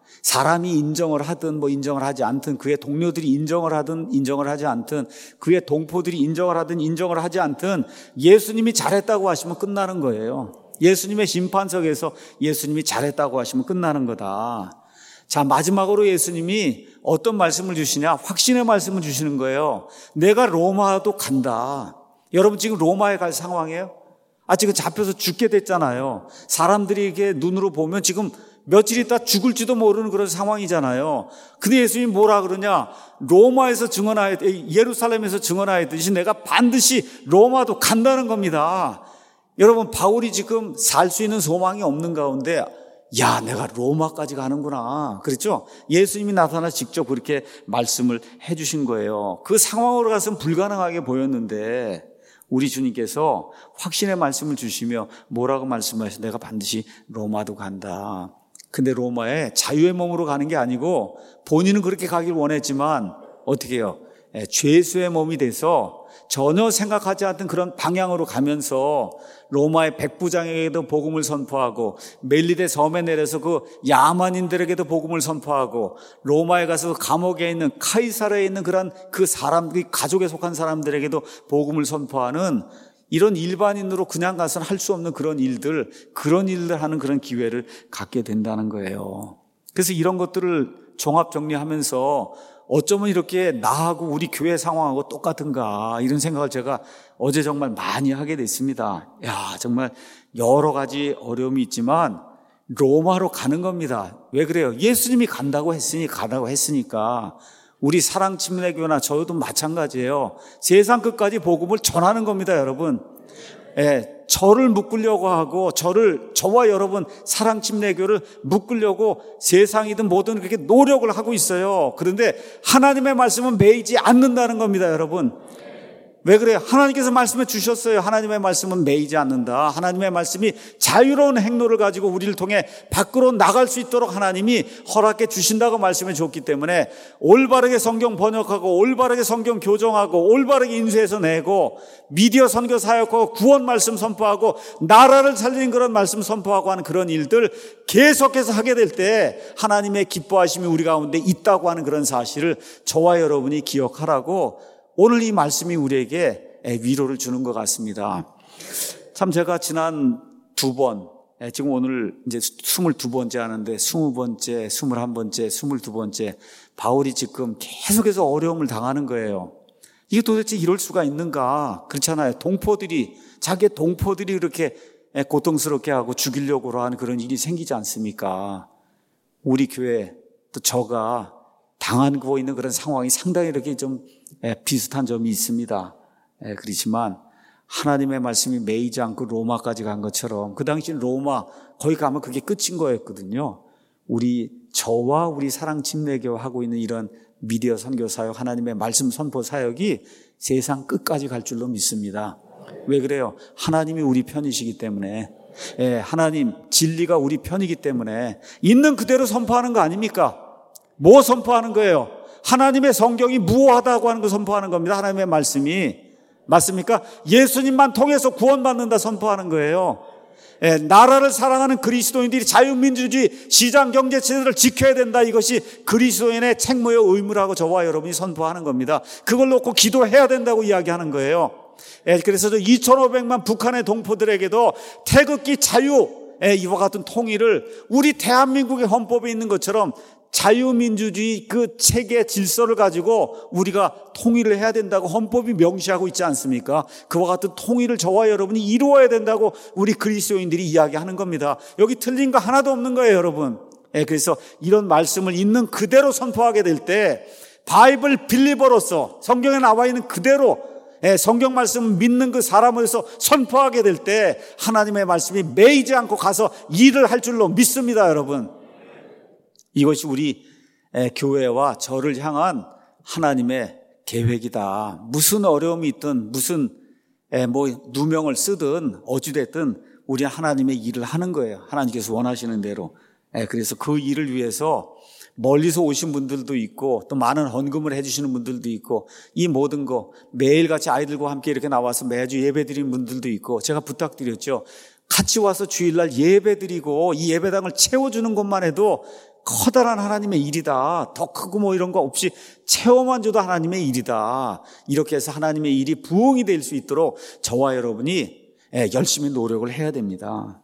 사람이 인정을 하든 인정을 하지 않든, 그의 동료들이 인정을 하든 인정을 하지 않든, 그의 동포들이 인정을 하든 인정을 하지 않든 예수님이 잘했다고 하시면 끝나는 거예요. 예수님의 심판석에서 예수님이 잘했다고 하시면 끝나는 거다. 자, 마지막으로 예수님이 어떤 말씀을 주시냐? 확신의 말씀을 주시는 거예요. 내가 로마도 간다. 여러분 지금 로마에 갈 상황이에요? 지금 잡혀서 죽게 됐잖아요. 사람들이 이게 눈으로 보면 지금 며칠 있다 죽을지도 모르는 그런 상황이잖아요. 근데 예수님이 뭐라 그러냐? 로마에서 예루살렘에서 증언하였듯이 내가 반드시 로마도 간다는 겁니다. 여러분, 바울이 지금 살 수 있는 소망이 없는 가운데 야, 내가 로마까지 가는구나. 그렇죠? 예수님이 나타나 직접 그렇게 말씀을 해 주신 거예요. 그 상황으로 가서는 불가능하게 보였는데 우리 주님께서 확신의 말씀을 주시며 뭐라고 말씀하셔서 내가 반드시 로마도 간다. 근데 로마에 자유의 몸으로 가는 게 아니고 본인은 그렇게 가길 원했지만 어떻게 해요? 죄수의 몸이 돼서 전혀 생각하지 않던 그런 방향으로 가면서 로마의 백부장에게도 복음을 선포하고 멜리데 섬에 내려서 그 야만인들에게도 복음을 선포하고 로마에 가서 감옥에 있는 카이사르에 있는 그런 그 사람들이 가족에 속한 사람들에게도 복음을 선포하는 이런 일반인으로 그냥 가서는 할 수 없는 그런 일들 하는 그런 기회를 갖게 된다는 거예요. 그래서 이런 것들을 종합 정리하면서 어쩌면 이렇게 나하고 우리 교회 상황하고 똑같은가 이런 생각을 제가 어제 정말 많이 하게 됐습니다. 야, 정말 여러 가지 어려움이 있지만 로마로 가는 겁니다. 왜 그래요? 예수님이 가라고 했으니까 우리 사랑침례교나 저도 마찬가지예요. 세상 끝까지 복음을 전하는 겁니다, 여러분. 저를 묶으려고 하고 저와 여러분 사랑침례교를 묶으려고 세상이든 뭐든 그렇게 노력을 하고 있어요. 그런데 하나님의 말씀은 매이지 않는다는 겁니다, 여러분. 왜 그래요? 하나님께서 말씀해 주셨어요. 하나님의 말씀은 매이지 않는다. 하나님의 말씀이 자유로운 행로를 가지고 우리를 통해 밖으로 나갈 수 있도록 하나님이 허락해 주신다고 말씀해 줬기 때문에 올바르게 성경 번역하고 올바르게 성경 교정하고 올바르게 인쇄해서 내고 미디어 선교 사역하고 구원 말씀 선포하고 나라를 살리는 그런 말씀 선포하고 하는 그런 일들 계속해서 하게 될 때 하나님의 기뻐하심이 우리 가운데 있다고 하는 그런 사실을 저와 여러분이 기억하라고 오늘 이 말씀이 우리에게 위로를 주는 것 같습니다. 참 제가 지난 2번, 지금 오늘 이제 22번째 하는데 20번째, 21번째, 22번째 바울이 지금 계속해서 어려움을 당하는 거예요. 이게 도대체 이럴 수가 있는가? 그렇잖아요. 자기의 동포들이 이렇게 고통스럽게 하고 죽이려고 하는 그런 일이 생기지 않습니까? 우리 교회 또 저가 당하고 있는 그런 상황이 상당히 이렇게 좀 비슷한 점이 있습니다. 그렇지만 하나님의 말씀이 매이지 않고 로마까지 간 것처럼 그 당시 로마 거기 가면 그게 끝인 거였거든요. 저와 우리 사랑침례교 하고 있는 이런 미디어 선교 사역, 하나님의 말씀 선포 사역이 세상 끝까지 갈 줄로 믿습니다. 왜 그래요? 하나님이 우리 편이시기 때문에, 하나님 진리가 우리 편이기 때문에 있는 그대로 선포하는 거 아닙니까? 뭐 선포하는 거예요? 하나님의 성경이 무효하다고 하는 거 선포하는 겁니다. 하나님의 말씀이. 맞습니까? 예수님만 통해서 구원받는다 선포하는 거예요. 나라를 사랑하는 그리스도인들이 자유민주주의 시장경제체제를 지켜야 된다. 이것이 그리스도인의 책무의 의무라고 저와 여러분이 선포하는 겁니다. 그걸 놓고 기도해야 된다고 이야기하는 거예요. 그래서 2,500만 북한의 동포들에게도 태극기 자유, 이와 같은 통일을 우리 대한민국의 헌법에 있는 것처럼 자유민주주의 그 체계 질서를 가지고 우리가 통일을 해야 된다고 헌법이 명시하고 있지 않습니까? 그와 같은 통일을 저와 여러분이 이루어야 된다고 우리 그리스도인들이 이야기하는 겁니다. 여기 틀린 거 하나도 없는 거예요, 여러분. 그래서 이런 말씀을 있는 그대로 선포하게 될 때 바이블 빌리버로서 성경에 나와 있는 그대로 성경 말씀을 믿는 그 사람으로서 선포하게 될 때 하나님의 말씀이 매이지 않고 가서 일을 할 줄로 믿습니다, 여러분. 이것이 우리 교회와 저를 향한 하나님의 계획이다. 무슨 어려움이 있든 무슨 누명을 쓰든 어찌됐든 우리 하나님의 일을 하는 거예요. 하나님께서 원하시는 대로. 그래서 그 일을 위해서 멀리서 오신 분들도 있고 또 많은 헌금을 해주시는 분들도 있고 이 모든 거 매일같이 아이들과 함께 이렇게 나와서 매주 예배드리는 분들도 있고 제가 부탁드렸죠. 같이 와서 주일날 예배드리고 이 예배당을 채워주는 것만 해도 커다란 하나님의 일이다. 더 크고 뭐 이런 거 없이 채워만 줘도 하나님의 일이다. 이렇게 해서 하나님의 일이 부흥이 될 수 있도록 저와 여러분이 열심히 노력을 해야 됩니다.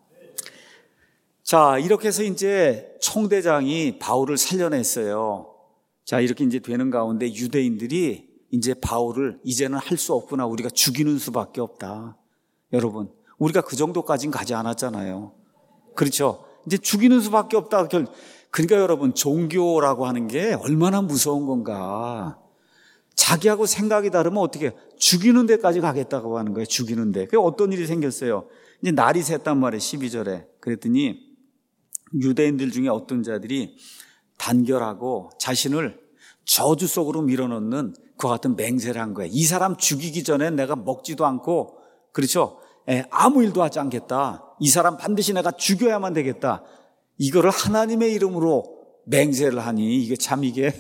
자, 이렇게 해서 이제 총대장이 바울을 살려냈어요. 자, 이렇게 이제 되는 가운데 유대인들이 이제 바울을 이제는 할 수 없구나. 우리가 죽이는 수밖에 없다. 여러분, 우리가 그 정도까지는 가지 않았잖아요. 그렇죠? 이제 죽이는 수밖에 없다. 그러니까 여러분, 종교라고 하는 게 얼마나 무서운 건가. 자기하고 생각이 다르면 어떻게 죽이는 데까지 가겠다고 하는 거예요. 죽이는 데. 그게 어떤 일이 생겼어요. 이제 날이 샜단 말이에요. 12절에. 그랬더니 유대인들 중에 어떤 자들이 단결하고 자신을 저주 속으로 밀어넣는 그와 같은 맹세를 한 거예요. 이 사람 죽이기 전에 내가 먹지도 않고, 그렇죠? 아무 일도 하지 않겠다. 이 사람 반드시 내가 죽여야만 되겠다. 이거를 하나님의 이름으로 맹세를 하니 이게 참 이게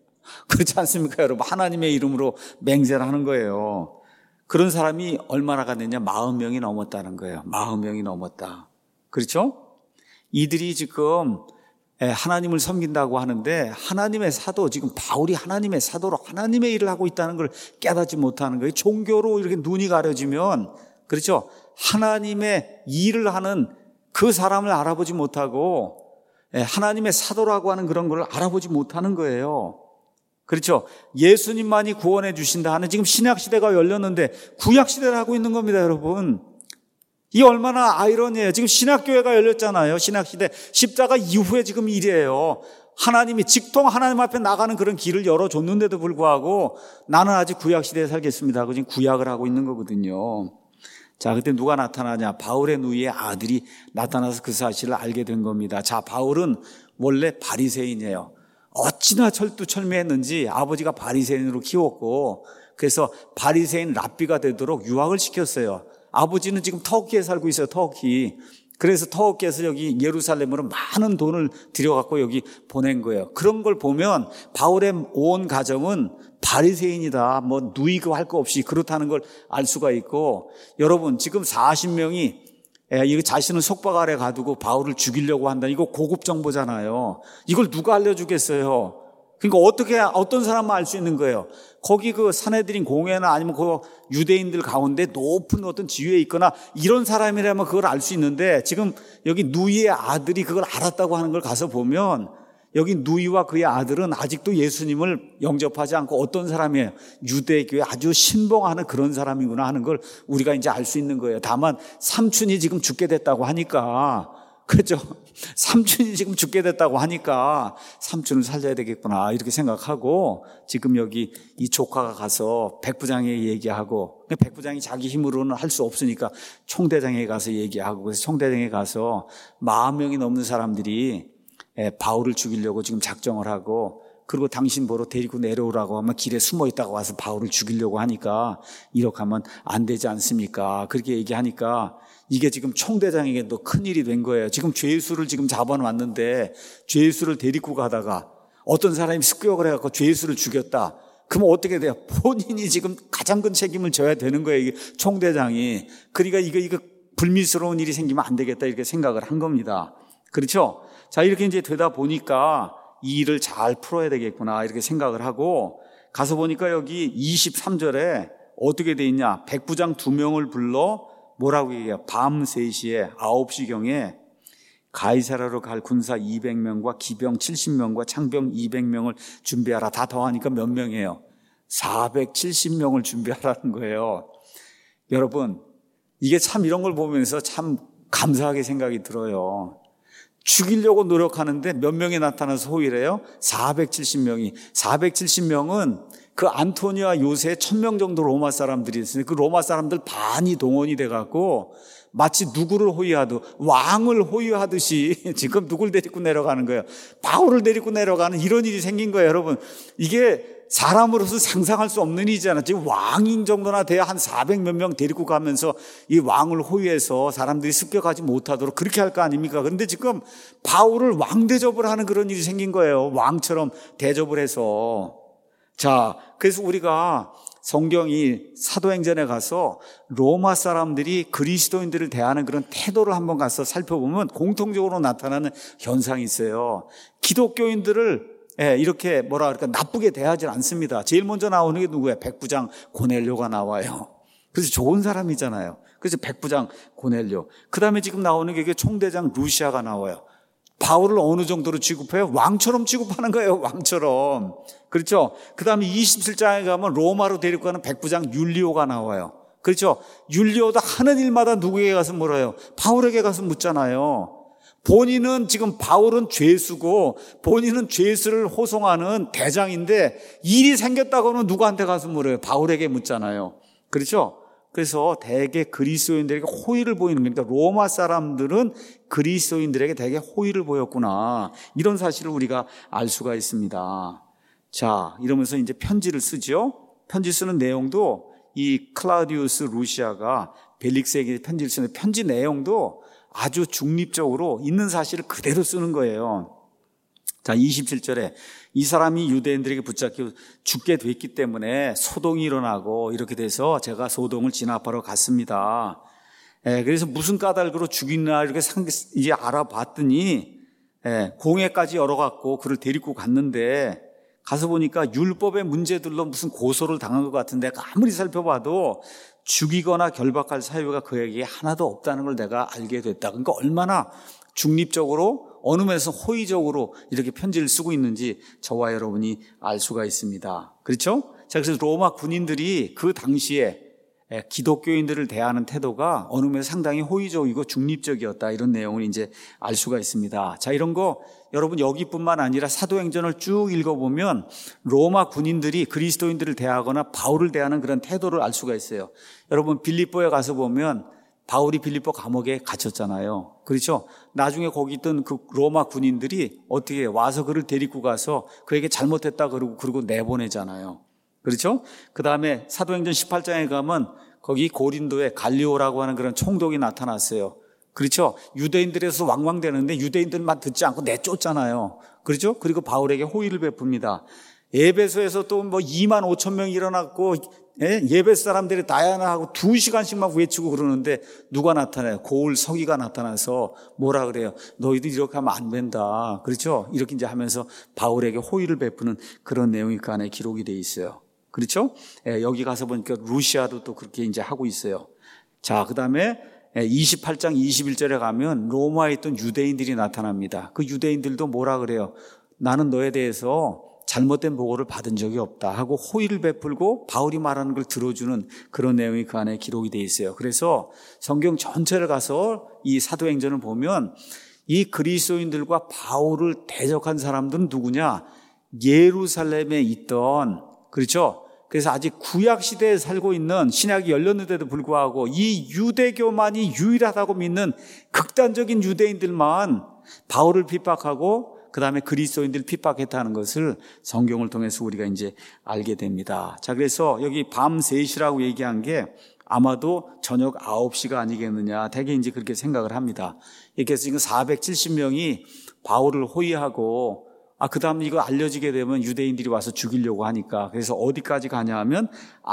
그렇지 않습니까, 여러분? 하나님의 이름으로 맹세를 하는 거예요. 그런 사람이 얼마나 갔느냐? 40명이 넘었다는 거예요. 40명이 넘었다. 그렇죠? 이들이 지금 하나님을 섬긴다고 하는데 하나님의 사도, 지금 바울이 하나님의 사도로 하나님의 일을 하고 있다는 걸 깨닫지 못하는 거예요. 종교로 이렇게 눈이 가려지면, 그렇죠? 하나님의 일을 하는 그 사람을 알아보지 못하고 하나님의 사도라고 하는 그런 걸 알아보지 못하는 거예요. 그렇죠? 예수님만이 구원해 주신다 하는 지금 신약시대가 열렸는데 구약시대를 하고 있는 겁니다, 여러분. 이 얼마나 아이러니해요. 지금 신약교회가 열렸잖아요. 신약시대 십자가 이후에 지금 일이에요. 하나님이 직통 하나님 앞에 나가는 그런 길을 열어줬는데도 불구하고 나는 아직 구약시대에 살겠습니다 하고 지금 구약을 하고 있는 거거든요. 자, 그때 누가 나타나냐? 바울의 누이의 아들이 나타나서 그 사실을 알게 된 겁니다. 자, 바울은 원래 바리새인이에요. 어찌나 철두철미했는지 아버지가 바리새인으로 키웠고, 그래서 바리새인 랍비가 되도록 유학을 시켰어요. 아버지는 지금 터키에 살고 있어요. 터키. 그래서 터키에서 여기 예루살렘으로 많은 돈을 들여갖고 여기 보낸 거예요. 그런 걸 보면 바울의 온 가정은 바리새인이다, 뭐 누이고 할 거 없이 그렇다는 걸 알 수가 있고, 여러분 지금 40명이 이거 자신을 속박 아래 가두고 바울을 죽이려고 한다. 이거 고급 정보잖아요. 이걸 누가 알려주겠어요? 그러니까 어떻게 어떤 사람만 알 수 있는 거예요? 거기 그 산헤드린 공회나 아니면 그 유대인들 가운데 높은 어떤 지위에 있거나 이런 사람이라면 그걸 알 수 있는데, 지금 여기 누이의 아들이 그걸 알았다고 하는 걸 가서 보면 여기 누이와 그의 아들은 아직도 예수님을 영접하지 않고 어떤 사람이에요? 유대교에 아주 신봉하는 그런 사람이구나 하는 걸 우리가 이제 알 수 있는 거예요. 다만 삼촌이 지금 죽게 됐다고 하니까, 그렇죠? 삼촌이 지금 죽게 됐다고 하니까 삼촌을 살려야 되겠구나 이렇게 생각하고 지금 여기 이 조카가 가서 백부장에게 얘기하고, 백부장이 자기 힘으로는 할 수 없으니까 총대장에게 가서 얘기하고, 그래서 총대장에 가서 40명이 넘는 사람들이 바울을 죽이려고 지금 작정을 하고, 그리고 당신 보러 데리고 내려오라고 하면 길에 숨어 있다가 와서 바울을 죽이려고 하니까 이렇게 하면 안 되지 않습니까? 그렇게 얘기하니까 이게 지금 총대장에게도 큰일이 된 거예요. 지금 죄수를 지금 잡아놨는데 죄수를 데리고 가다가 어떤 사람이 습격을 해갖고 죄수를 죽였다. 그러면 어떻게 돼요? 본인이 지금 가장 큰 책임을 져야 되는 거예요, 이게 총대장이. 그러니까 이거 불미스러운 일이 생기면 안 되겠다 이렇게 생각을 한 겁니다. 그렇죠? 자, 이렇게 이제 되다 보니까 이 일을 잘 풀어야 되겠구나 이렇게 생각을 하고 가서 보니까 여기 23절에 어떻게 돼 있냐? 백부장 2명을 불러 뭐라고 얘기해요? 밤 3시에 9시경에 가이사라로 갈 군사 200명과 기병 70명과 창병 200명을 준비하라. 다 더하니까 몇 명이에요? 470명을 준비하라는 거예요. 여러분, 이게 참 이런 걸 보면서 참 감사하게 생각이 들어요. 죽이려고 노력하는데 몇 명이 나타나서 호위래요? 470명이. 470명은 그 안토니와 요새 1000명 정도 로마 사람들이 있으니 그 로마 사람들 반이 동원이 돼갖고 마치 누구를 호위하듯, 왕을 호위하듯이 지금 누굴 데리고 내려가는 거예요? 바울을 데리고 내려가는 이런 일이 생긴 거예요, 여러분. 이게 사람으로서 상상할 수 없는 일이잖아요. 지금 왕인 정도나 돼야 한 400몇 명 데리고 가면서 이 왕을 호위해서 사람들이 습격하지 못하도록 그렇게 할 거 아닙니까? 그런데 지금 바울을 왕 대접을 하는 그런 일이 생긴 거예요. 왕처럼 대접을 해서. 자, 그래서 우리가 성경이 사도행전에 가서 로마 사람들이 그리스도인들을 대하는 그런 태도를 한번 가서 살펴보면 공통적으로 나타나는 현상이 있어요. 기독교인들을 이렇게 뭐라 그럴까 나쁘게 대하지 않습니다. 제일 먼저 나오는 게 누구예요? 백부장 고넬료가 나와요. 그래서 좋은 사람이잖아요. 그래서 백부장 고넬료. 그 다음에 지금 나오는 게 총대장 루시아가 나와요. 바울을 어느 정도로 취급해요? 왕처럼 취급하는 거예요. 왕처럼. 그렇죠? 그 다음에 27장에 가면 로마로 데리고 가는 백부장 율리오가 나와요. 그렇죠? 율리오도 하는 일마다 누구에게 가서 물어요? 바울에게 가서 묻잖아요. 본인은 지금 바울은 죄수고 본인은 죄수를 호송하는 대장인데 일이 생겼다고는 누구한테 가서 물어요? 바울에게 묻잖아요. 그렇죠? 그래서 대개 그리스도인들에게 호의를 보이는, 그러니까 로마 사람들은 그리스도인들에게 대개 호의를 보였구나. 이런 사실을 우리가 알 수가 있습니다. 자, 이러면서 이제 편지를 쓰죠. 편지 쓰는 내용도 이 클라우디우스 루시아가 벨릭스에게 편지를 쓰는 편지 내용도 아주 중립적으로 있는 사실을 그대로 쓰는 거예요. 자, 27절에 이 사람이 유대인들에게 붙잡혀 죽게 됐기 때문에 소동이 일어나고 이렇게 돼서 제가 소동을 진압하러 갔습니다. 그래서 무슨 까닭으로 죽이나 이렇게 이제 알아봤더니 공회까지 열어갖고 그를 데리고 갔는데 가서 보니까 율법의 문제들로 무슨 고소를 당한 것 같은데 아무리 살펴봐도 죽이거나 결박할 사유가 그에게 하나도 없다는 걸 내가 알게 됐다. 그러니까 얼마나 중립적으로 어느 면에서 호의적으로 이렇게 편지를 쓰고 있는지 저와 여러분이 알 수가 있습니다. 그렇죠? 자, 그래서 로마 군인들이 그 당시에 기독교인들을 대하는 태도가 어느 면에서 상당히 호의적이고 중립적이었다. 이런 내용을 이제 알 수가 있습니다. 자, 이런 거 여러분 여기뿐만 아니라 사도행전을 쭉 읽어보면 로마 군인들이 그리스도인들을 대하거나 바울을 대하는 그런 태도를 알 수가 있어요. 여러분 빌립보에 가서 보면 바울이 빌립보 감옥에 갇혔잖아요. 그렇죠? 나중에 거기 있던 그 로마 군인들이 어떻게 와서 그를 데리고 가서 그에게 잘못했다 그러고 내보내잖아요. 그렇죠? 그 다음에 사도행전 18장에 가면 거기 고린도에 갈리오라고 하는 그런 총독이 나타났어요. 그렇죠? 유대인들에서 왕왕대는데 유대인들만 듣지 않고 내쫓잖아요. 그렇죠? 그리고 바울에게 호의를 베풉니다. 에베소에서 또 2만 5천 명이 일어났고 예배 사람들이 다야나하고 2시간씩만 외치고 그러는데 누가 나타나요? 고을 서기가 나타나서 뭐라 그래요? 너희들 이렇게 하면 안 된다. 그렇죠? 이렇게 이제 하면서 바울에게 호의를 베푸는 그런 내용이 그 안에 기록이 돼 있어요. 그렇죠? 여기 가서 보니까 루시아도 또 그렇게 이제 하고 있어요. 자, 그 다음에 28장 21절에 가면 로마에 있던 유대인들이 나타납니다. 그 유대인들도 뭐라 그래요? 나는 너에 대해서 잘못된 보고를 받은 적이 없다 하고 호의를 베풀고 바울이 말하는 걸 들어주는 그런 내용이 그 안에 기록이 돼 있어요. 그래서 성경 전체를 가서 이 사도행전을 보면 이 그리스도인들과 바울을 대적한 사람들은 누구냐? 예루살렘에 있던, 그렇죠? 그래서 아직 구약 시대에 살고 있는, 신약이 열렸는데도 불구하고 이 유대교만이 유일하다고 믿는 극단적인 유대인들만 바울을 핍박하고 그 다음에 그리스도인들 핍박했다는 것을 성경을 통해서 우리가 이제 알게 됩니다. 자, 그래서 여기 밤 3시라고 얘기한 게 아마도 저녁 9시가 아니겠느냐, 대개 이제 그렇게 생각을 합니다. 이렇게 해서 지금 470명이 바울을 호위하고, 그 다음 이거 알려지게 되면 유대인들이 와서 죽이려고 하니까, 그래서 어디까지 가냐 하면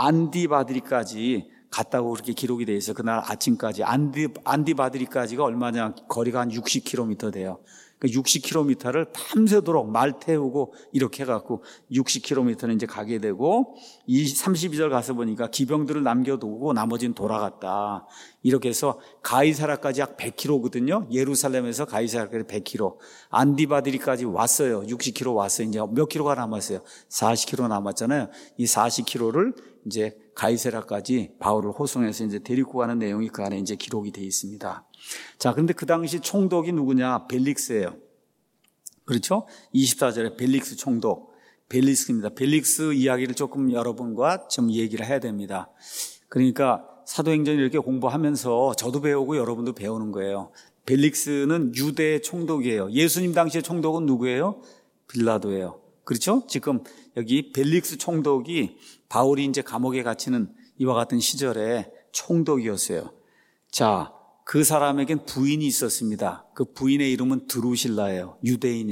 안디바드리까지 갔다고 그렇게 기록이 돼 있어요. 그날 아침까지. 안디바드리까지가 얼마냐, 거리가 한 60km 돼요. 60km를 밤새도록 말 태우고 이렇게 해갖고 60km는 이제 가게 되고, 32절 가서 보니까 기병들을 남겨두고 나머지는 돌아갔다. 이렇게 해서 가이사라까지 약 100km거든요. 예루살렘에서 가이사라까지 100km. 안디바드리까지 왔어요. 60km 왔어요. 이제 몇 킬로가 남았어요? 40km 남았잖아요. 이 40km를 이제 가이사라까지 바울을 호송해서 이제 데리고 가는 내용이 그 안에 이제 기록이 되어 있습니다. 자, 그런데 그 당시 총독이 누구냐? 벨릭스예요. 그렇죠? 24절에 벨릭스 총독. 벨릭스입니다. 벨릭스 이야기를 조금 여러분과 좀 얘기를 해야 됩니다. 그러니까 사도행전 이렇게 공부하면서 저도 배우고 여러분도 배우는 거예요. 벨릭스는 유대의 총독이에요. 예수님 당시의 총독은 누구예요? 빌라도예요. 그렇죠? 지금 여기 벨릭스 총독이 바울이 이제 감옥에 갇히는 이와 같은 시절에 총독이었어요. 자, 그 사람에겐 부인이 있었습니다. 그 부인의 이름은 드루실라예요. 유대인이에요.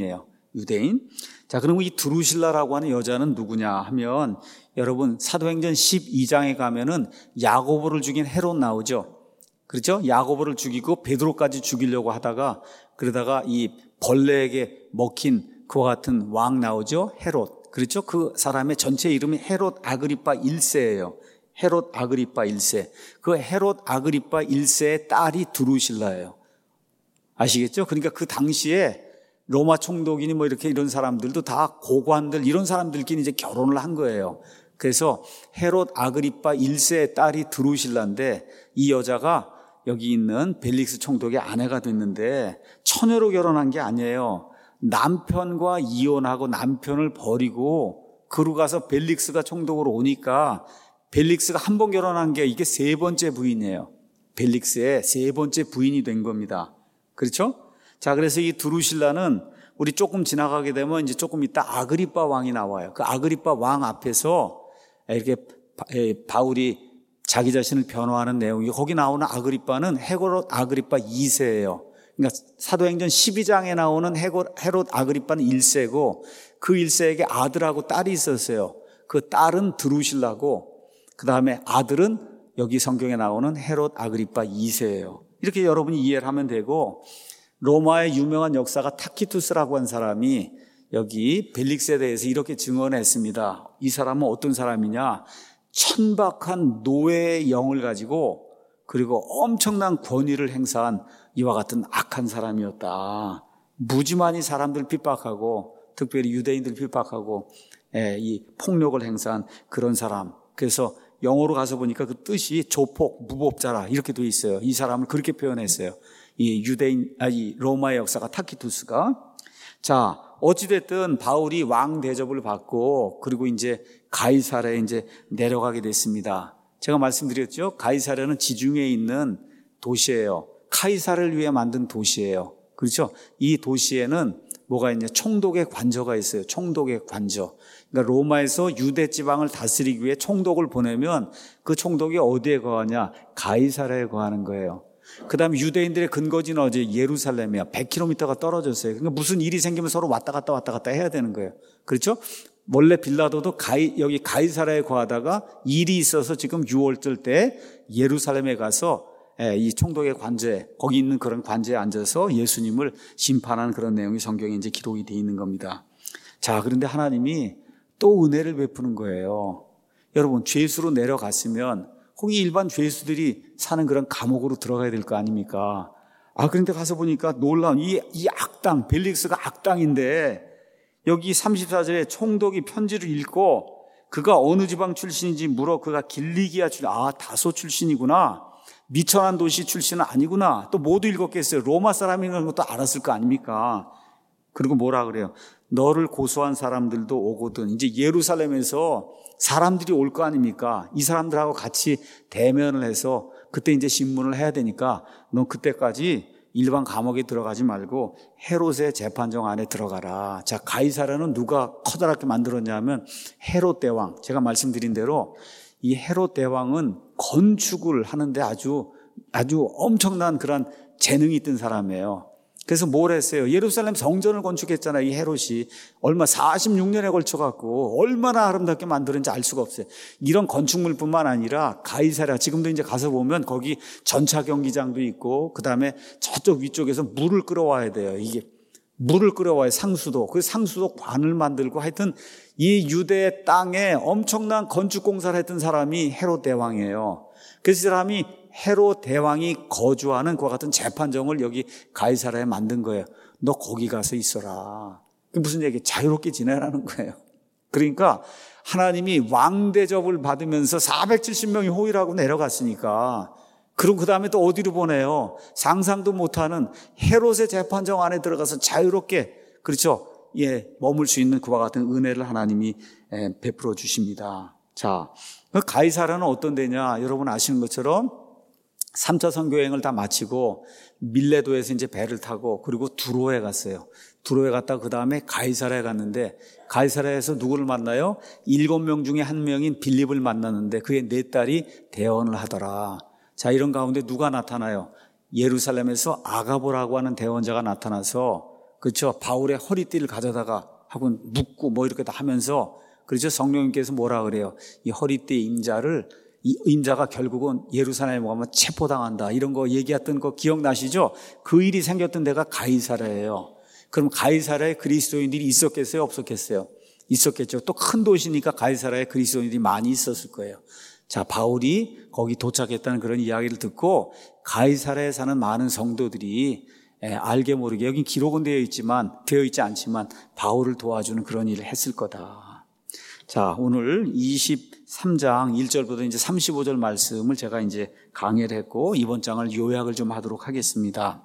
유대인. 자, 그럼 이 드루실라라고 하는 여자는 누구냐 하면 여러분 사도행전 12장에 가면은 야고보를 죽인 헤롯 나오죠. 그렇죠? 야고보를 죽이고 베드로까지 죽이려고 하다가 그러다가 이 벌레에게 먹힌 그와 같은 왕 나오죠. 헤롯. 그렇죠? 그 사람의 전체 이름이 헤롯 아그리파 1세예요. 헤롯 아그리파 1세. 그 헤롯 아그리파 1세의 딸이 드루실라예요. 아시겠죠? 그러니까 그 당시에 로마 총독이니 뭐 이렇게 이런 사람들도 다 고관들 이런 사람들끼리 이제 결혼을 한 거예요. 그래서 헤롯 아그리파 1세의 딸이 드루실라인데 이 여자가 여기 있는 벨릭스 총독의 아내가 됐는데 처녀로 결혼한 게 아니에요. 남편과 이혼하고 남편을 버리고 그러고 가서 벨릭스가 총독으로 오니까 벨릭스가 한 번 결혼한 게 이게 세 번째 부인이에요. 벨릭스의 세 번째 부인이 된 겁니다. 그렇죠? 자, 그래서 이 드루실라는 우리 조금 지나가게 되면 이제 조금 이따 아그리파 왕이 나와요. 그 아그리파 왕 앞에서 이렇게 바울이 자기 자신을 변호하는 내용이 거기 나오는 아그리파는 헤롯 아그리파 2세예요. 그러니까 사도행전 12장에 나오는 헤롯 아그리파는 1세고 그 1세에게 아들하고 딸이 있었어요. 그 딸은 드루실라고 그 다음에 아들은 여기 성경에 나오는 헤롯 아그리파 2세예요. 이렇게 여러분이 이해를 하면 되고 로마의 유명한 역사가 타키투스라고 한 사람이 여기 벨릭스에 대해서 이렇게 증언했습니다. 이 사람은 어떤 사람이냐? 천박한 노예의 영을 가지고 그리고 엄청난 권위를 행사한 이와 같은 악한 사람이었다. 무지만이 사람들 핍박하고 특별히 유대인들 핍박하고 이 폭력을 행사한 그런 사람. 그래서 영어로 가서 보니까 그 뜻이 조폭, 무법자라 이렇게 돼 있어요. 이 사람을 그렇게 표현했어요. 이 로마의 역사가 타키투스가. 자, 어찌됐든 바울이 왕 대접을 받고 그리고 이제 가이사랴에 이제 내려가게 됐습니다. 제가 말씀드렸죠. 가이사랴는 지중해에 있는 도시예요. 카이사를 위해 만든 도시예요. 그렇죠? 이 도시에는 뭐가 있냐? 총독의 관저가 있어요. 총독의 관저. 그러니까 로마에서 유대 지방을 다스리기 위해 총독을 보내면 그 총독이 어디에 거하냐? 가이사랴에 거하는 거예요. 그 다음에 유대인들의 근거지는 어제 예루살렘이야. 100km가 떨어졌어요. 그러니까 무슨 일이 생기면 서로 왔다 갔다 해야 되는 거예요. 그렇죠? 원래 빌라도도 여기 가이사랴에 거하다가 일이 있어서 지금 6월절 때 예루살렘에 가서 이 총독의 관저에 거기 있는 그런 관저에 앉아서 예수님을 심판하는 그런 내용이 성경에 이제 기록이 되어 있는 겁니다. 자, 그런데 하나님이 또 은혜를 베푸는 거예요. 여러분, 죄수로 내려갔으면 거기 일반 죄수들이 사는 그런 감옥으로 들어가야 될 거 아닙니까? 그런데 가서 보니까 놀라운 이 악당, 벨릭스가 악당인데 여기 34절에 총독이 편지를 읽고 그가 어느 지방 출신인지 물어 그가 길리기아 출신, 다소 출신이구나. 미천한 도시 출신은 아니구나. 또 모두 읽었겠어요. 로마 사람이라는 것도 알았을 거 아닙니까? 그리고 뭐라 그래요? 너를 고소한 사람들도 오거든. 이제 예루살렘에서 사람들이 올 거 아닙니까? 이 사람들하고 같이 대면을 해서 그때 이제 신문을 해야 되니까 넌 그때까지 일반 감옥에 들어가지 말고 헤롯의 재판정 안에 들어가라. 자, 가이사랴는 누가 커다랗게 만들었냐면 헤롯 대왕. 제가 말씀드린 대로 이 헤롯 대왕은 건축을 하는데 아주 엄청난 그런 재능이 있던 사람이에요. 그래서 뭘 했어요? 예루살렘 성전을 건축했잖아요. 이 헤롯이 얼마 46년에 걸쳐갖고 얼마나 아름답게 만들었는지 알 수가 없어요. 이런 건축물뿐만 아니라 가이사랴 지금도 이제 가서 보면 거기 전차 경기장도 있고 그 다음에 저쪽 위쪽에서 물을 끌어와야 돼요. 이게 물을 끌어와야 상수도. 그 상수도 관을 만들고 하여튼 이 유대 땅에 엄청난 건축 공사를 했던 사람이 헤롯 대왕이에요. 그래서 이 사람이 헤롯 대왕이 거주하는 그와 같은 재판정을 여기 가이사랴에 만든 거예요. 너 거기 가서 있어라. 그게 무슨 얘기예요? 자유롭게 지내라는 거예요. 그러니까 하나님이 왕 대접을 받으면서 470명이 호위라고 내려갔으니까 그리고 그 다음에 또 어디로 보내요? 상상도 못하는 헤롯의 재판정 안에 들어가서 자유롭게 그렇죠? 머물 수 있는 그와 같은 은혜를 하나님이 베풀어 주십니다. 자, 가이사랴는 어떤 데냐? 여러분 아시는 것처럼 3차 선교여행을 다 마치고 밀레도에서 이제 배를 타고 그리고 두로에 갔어요. 두로에 갔다가 그 다음에 가이사랴에 갔는데 가이사랴에서 누구를 만나요? 7명 중에 한 명인 빌립을 만났는데 그의 4딸이 대언을 하더라. 자, 이런 가운데 누가 나타나요? 예루살렘에서 아가보라고 하는 대언자가 나타나서 그렇죠. 바울의 허리띠를 가져다가 하고 묶고 뭐 이렇게 다 하면서 그렇죠. 성령님께서 뭐라 그래요? 이 허리띠 임자를 이 임자가 결국은 예루살렘에 가면 체포당한다. 이런 거 얘기했던 거 기억나시죠? 그 일이 생겼던 데가 가이사랴예요. 그럼 가이사랴에 그리스도인들이 있었겠어요? 없었겠어요? 있었겠죠. 또 큰 도시니까 가이사랴에 그리스도인들이 많이 있었을 거예요. 자, 바울이 거기 도착했다는 그런 이야기를 듣고 가이사랴에 사는 많은 성도들이 알게 모르게 여기 기록은 되어 있지 않지만 바울을 도와주는 그런 일을 했을 거다. 자, 오늘 23장 1절부터 이제 35절 말씀을 제가 이제 강의를 했고 이번 장을 요약을 좀 하도록 하겠습니다.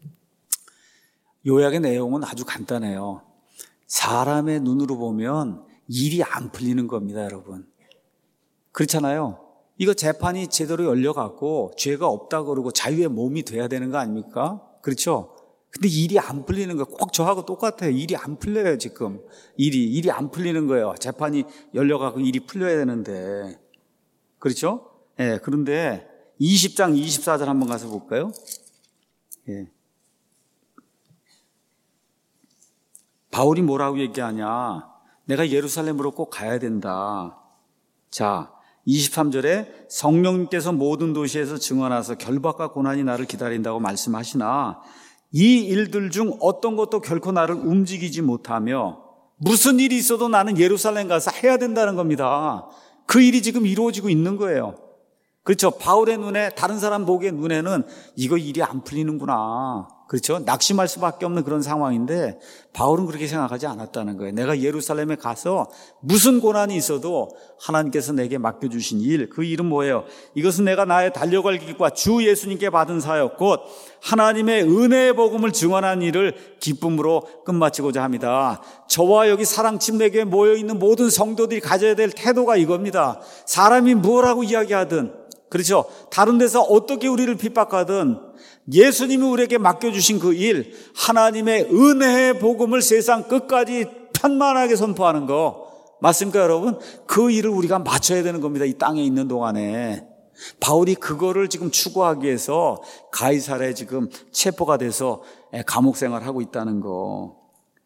요약의 내용은 아주 간단해요. 사람의 눈으로 보면 일이 안 풀리는 겁니다, 여러분. 그렇잖아요. 이거 재판이 제대로 열려갖고 죄가 없다 그러고 자유의 몸이 돼야 되는 거 아닙니까? 그렇죠? 근데 일이 안 풀리는 거예요. 꼭 저하고 똑같아요. 일이 안 풀려요, 지금. 일이 안 풀리는 거예요. 재판이 열려갖고 일이 풀려야 되는데. 그렇죠? 예, 그런데 20장 24절 한번 가서 볼까요? 예. 바울이 뭐라고 얘기하냐? 내가 예루살렘으로 꼭 가야 된다. 자, 23절에 성령님께서 모든 도시에서 증언하서 결박과 고난이 나를 기다린다고 말씀하시나 이 일들 중 어떤 것도 결코 나를 움직이지 못하며 무슨 일이 있어도 나는 예루살렘 가서 해야 된다는 겁니다. 그 일이 지금 이루어지고 있는 거예요. 그렇죠. 바울의 눈에, 다른 사람 보기에 눈에는 이거 일이 안 풀리는구나. 그렇죠. 낙심할 수밖에 없는 그런 상황인데 바울은 그렇게 생각하지 않았다는 거예요. 내가 예루살렘에 가서 무슨 고난이 있어도 하나님께서 내게 맡겨주신 일, 그 일은 뭐예요? 이것은 내가 나의 달려갈 길과 주 예수님께 받은 사역 곧 하나님의 은혜의 복음을 증언한 일을 기쁨으로 끝마치고자 합니다. 저와 여기 사랑 침례교에 모여있는 모든 성도들이 가져야 될 태도가 이겁니다. 사람이 뭐라고 이야기하든 그렇죠. 다른 데서 어떻게 우리를 핍박하든 예수님이 우리에게 맡겨주신 그 일, 하나님의 은혜의 복음을 세상 끝까지 편만하게 선포하는 거 맞습니까, 여러분? 그 일을 우리가 마쳐야 되는 겁니다. 이 땅에 있는 동안에. 바울이 그거를 지금 추구하기 위해서 가이사랴에 지금 체포가 돼서 감옥 생활하고 있다는 거.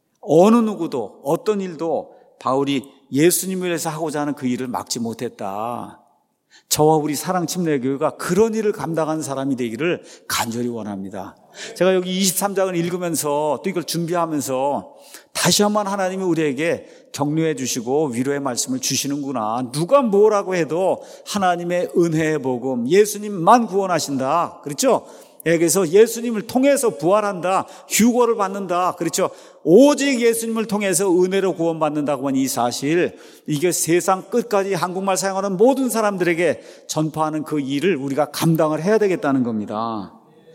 어느 누구도 어떤 일도 바울이 예수님을 위해서 하고자 하는 그 일을 막지 못했다. 저와 우리 사랑침례교회가 그런 일을 감당하는 사람이 되기를 간절히 원합니다. 제가 여기 23장을 읽으면서 또 이걸 준비하면서 다시 한번 하나님이 우리에게 격려해 주시고 위로의 말씀을 주시는구나. 누가 뭐라고 해도 하나님의 은혜의 복음, 예수님만 구원하신다. 그렇죠? 그래서 예수님을 통해서 부활한다, 휴거를 받는다. 그렇죠? 오직 예수님을 통해서 은혜로 구원받는다고 하는 이 사실, 이게 세상 끝까지 한국말 사용하는 모든 사람들에게 전파하는 그 일을 우리가 감당을 해야 되겠다는 겁니다.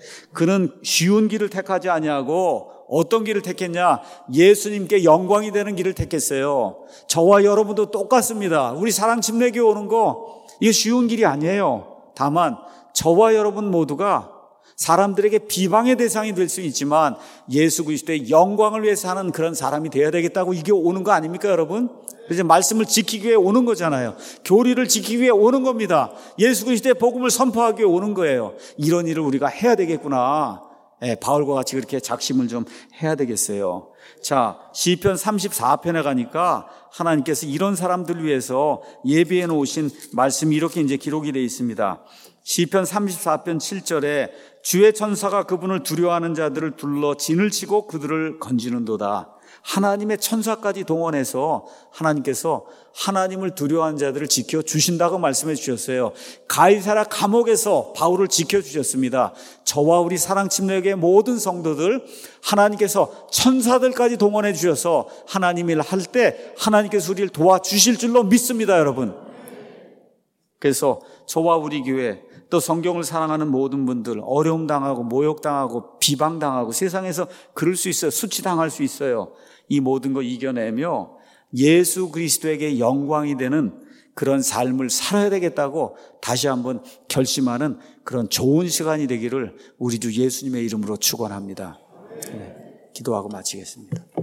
그는 쉬운 길을 택하지 아니하고 어떤 길을 택했냐? 예수님께 영광이 되는 길을 택했어요. 저와 여러분도 똑같습니다. 우리 사랑침례교회 오는 거 이게 쉬운 길이 아니에요. 다만 저와 여러분 모두가 사람들에게 비방의 대상이 될 수 있지만 예수 그리스도의 영광을 위해서 하는 그런 사람이 되어야 되겠다고 이게 오는 거 아닙니까, 여러분? 그래서 말씀을 지키기 위해 오는 거잖아요. 교리를 지키기 위해 오는 겁니다. 예수 그리스도의 복음을 선포하기 위해 오는 거예요. 이런 일을 우리가 해야 되겠구나. 바울과 같이 그렇게 작심을 좀 해야 되겠어요. 자, 시편 34편에 가니까 하나님께서 이런 사람들 위해서 예비해 놓으신 말씀이 이렇게 이제 기록이 되어 있습니다. 시편 34편 7절에 주의 천사가 그분을 두려워하는 자들을 둘러 진을 치고 그들을 건지는도다. 하나님의 천사까지 동원해서 하나님께서 하나님을 두려워하는 자들을 지켜주신다고 말씀해 주셨어요. 가이사랴 감옥에서 바울을 지켜주셨습니다. 저와 우리 사랑침례교회 모든 성도들 하나님께서 천사들까지 동원해 주셔서 하나님 일 할 때 하나님께서 우리를 도와주실 줄로 믿습니다, 여러분. 그래서 저와 우리 교회 또 성경을 사랑하는 모든 분들 어려움 당하고 모욕 당하고 비방 당하고 세상에서 그럴 수 있어요. 수치당할 수 있어요. 이 모든 거 이겨내며 예수 그리스도에게 영광이 되는 그런 삶을 살아야 되겠다고 다시 한번 결심하는 그런 좋은 시간이 되기를 우리 주 예수님의 이름으로 축원합니다. 네, 기도하고 마치겠습니다.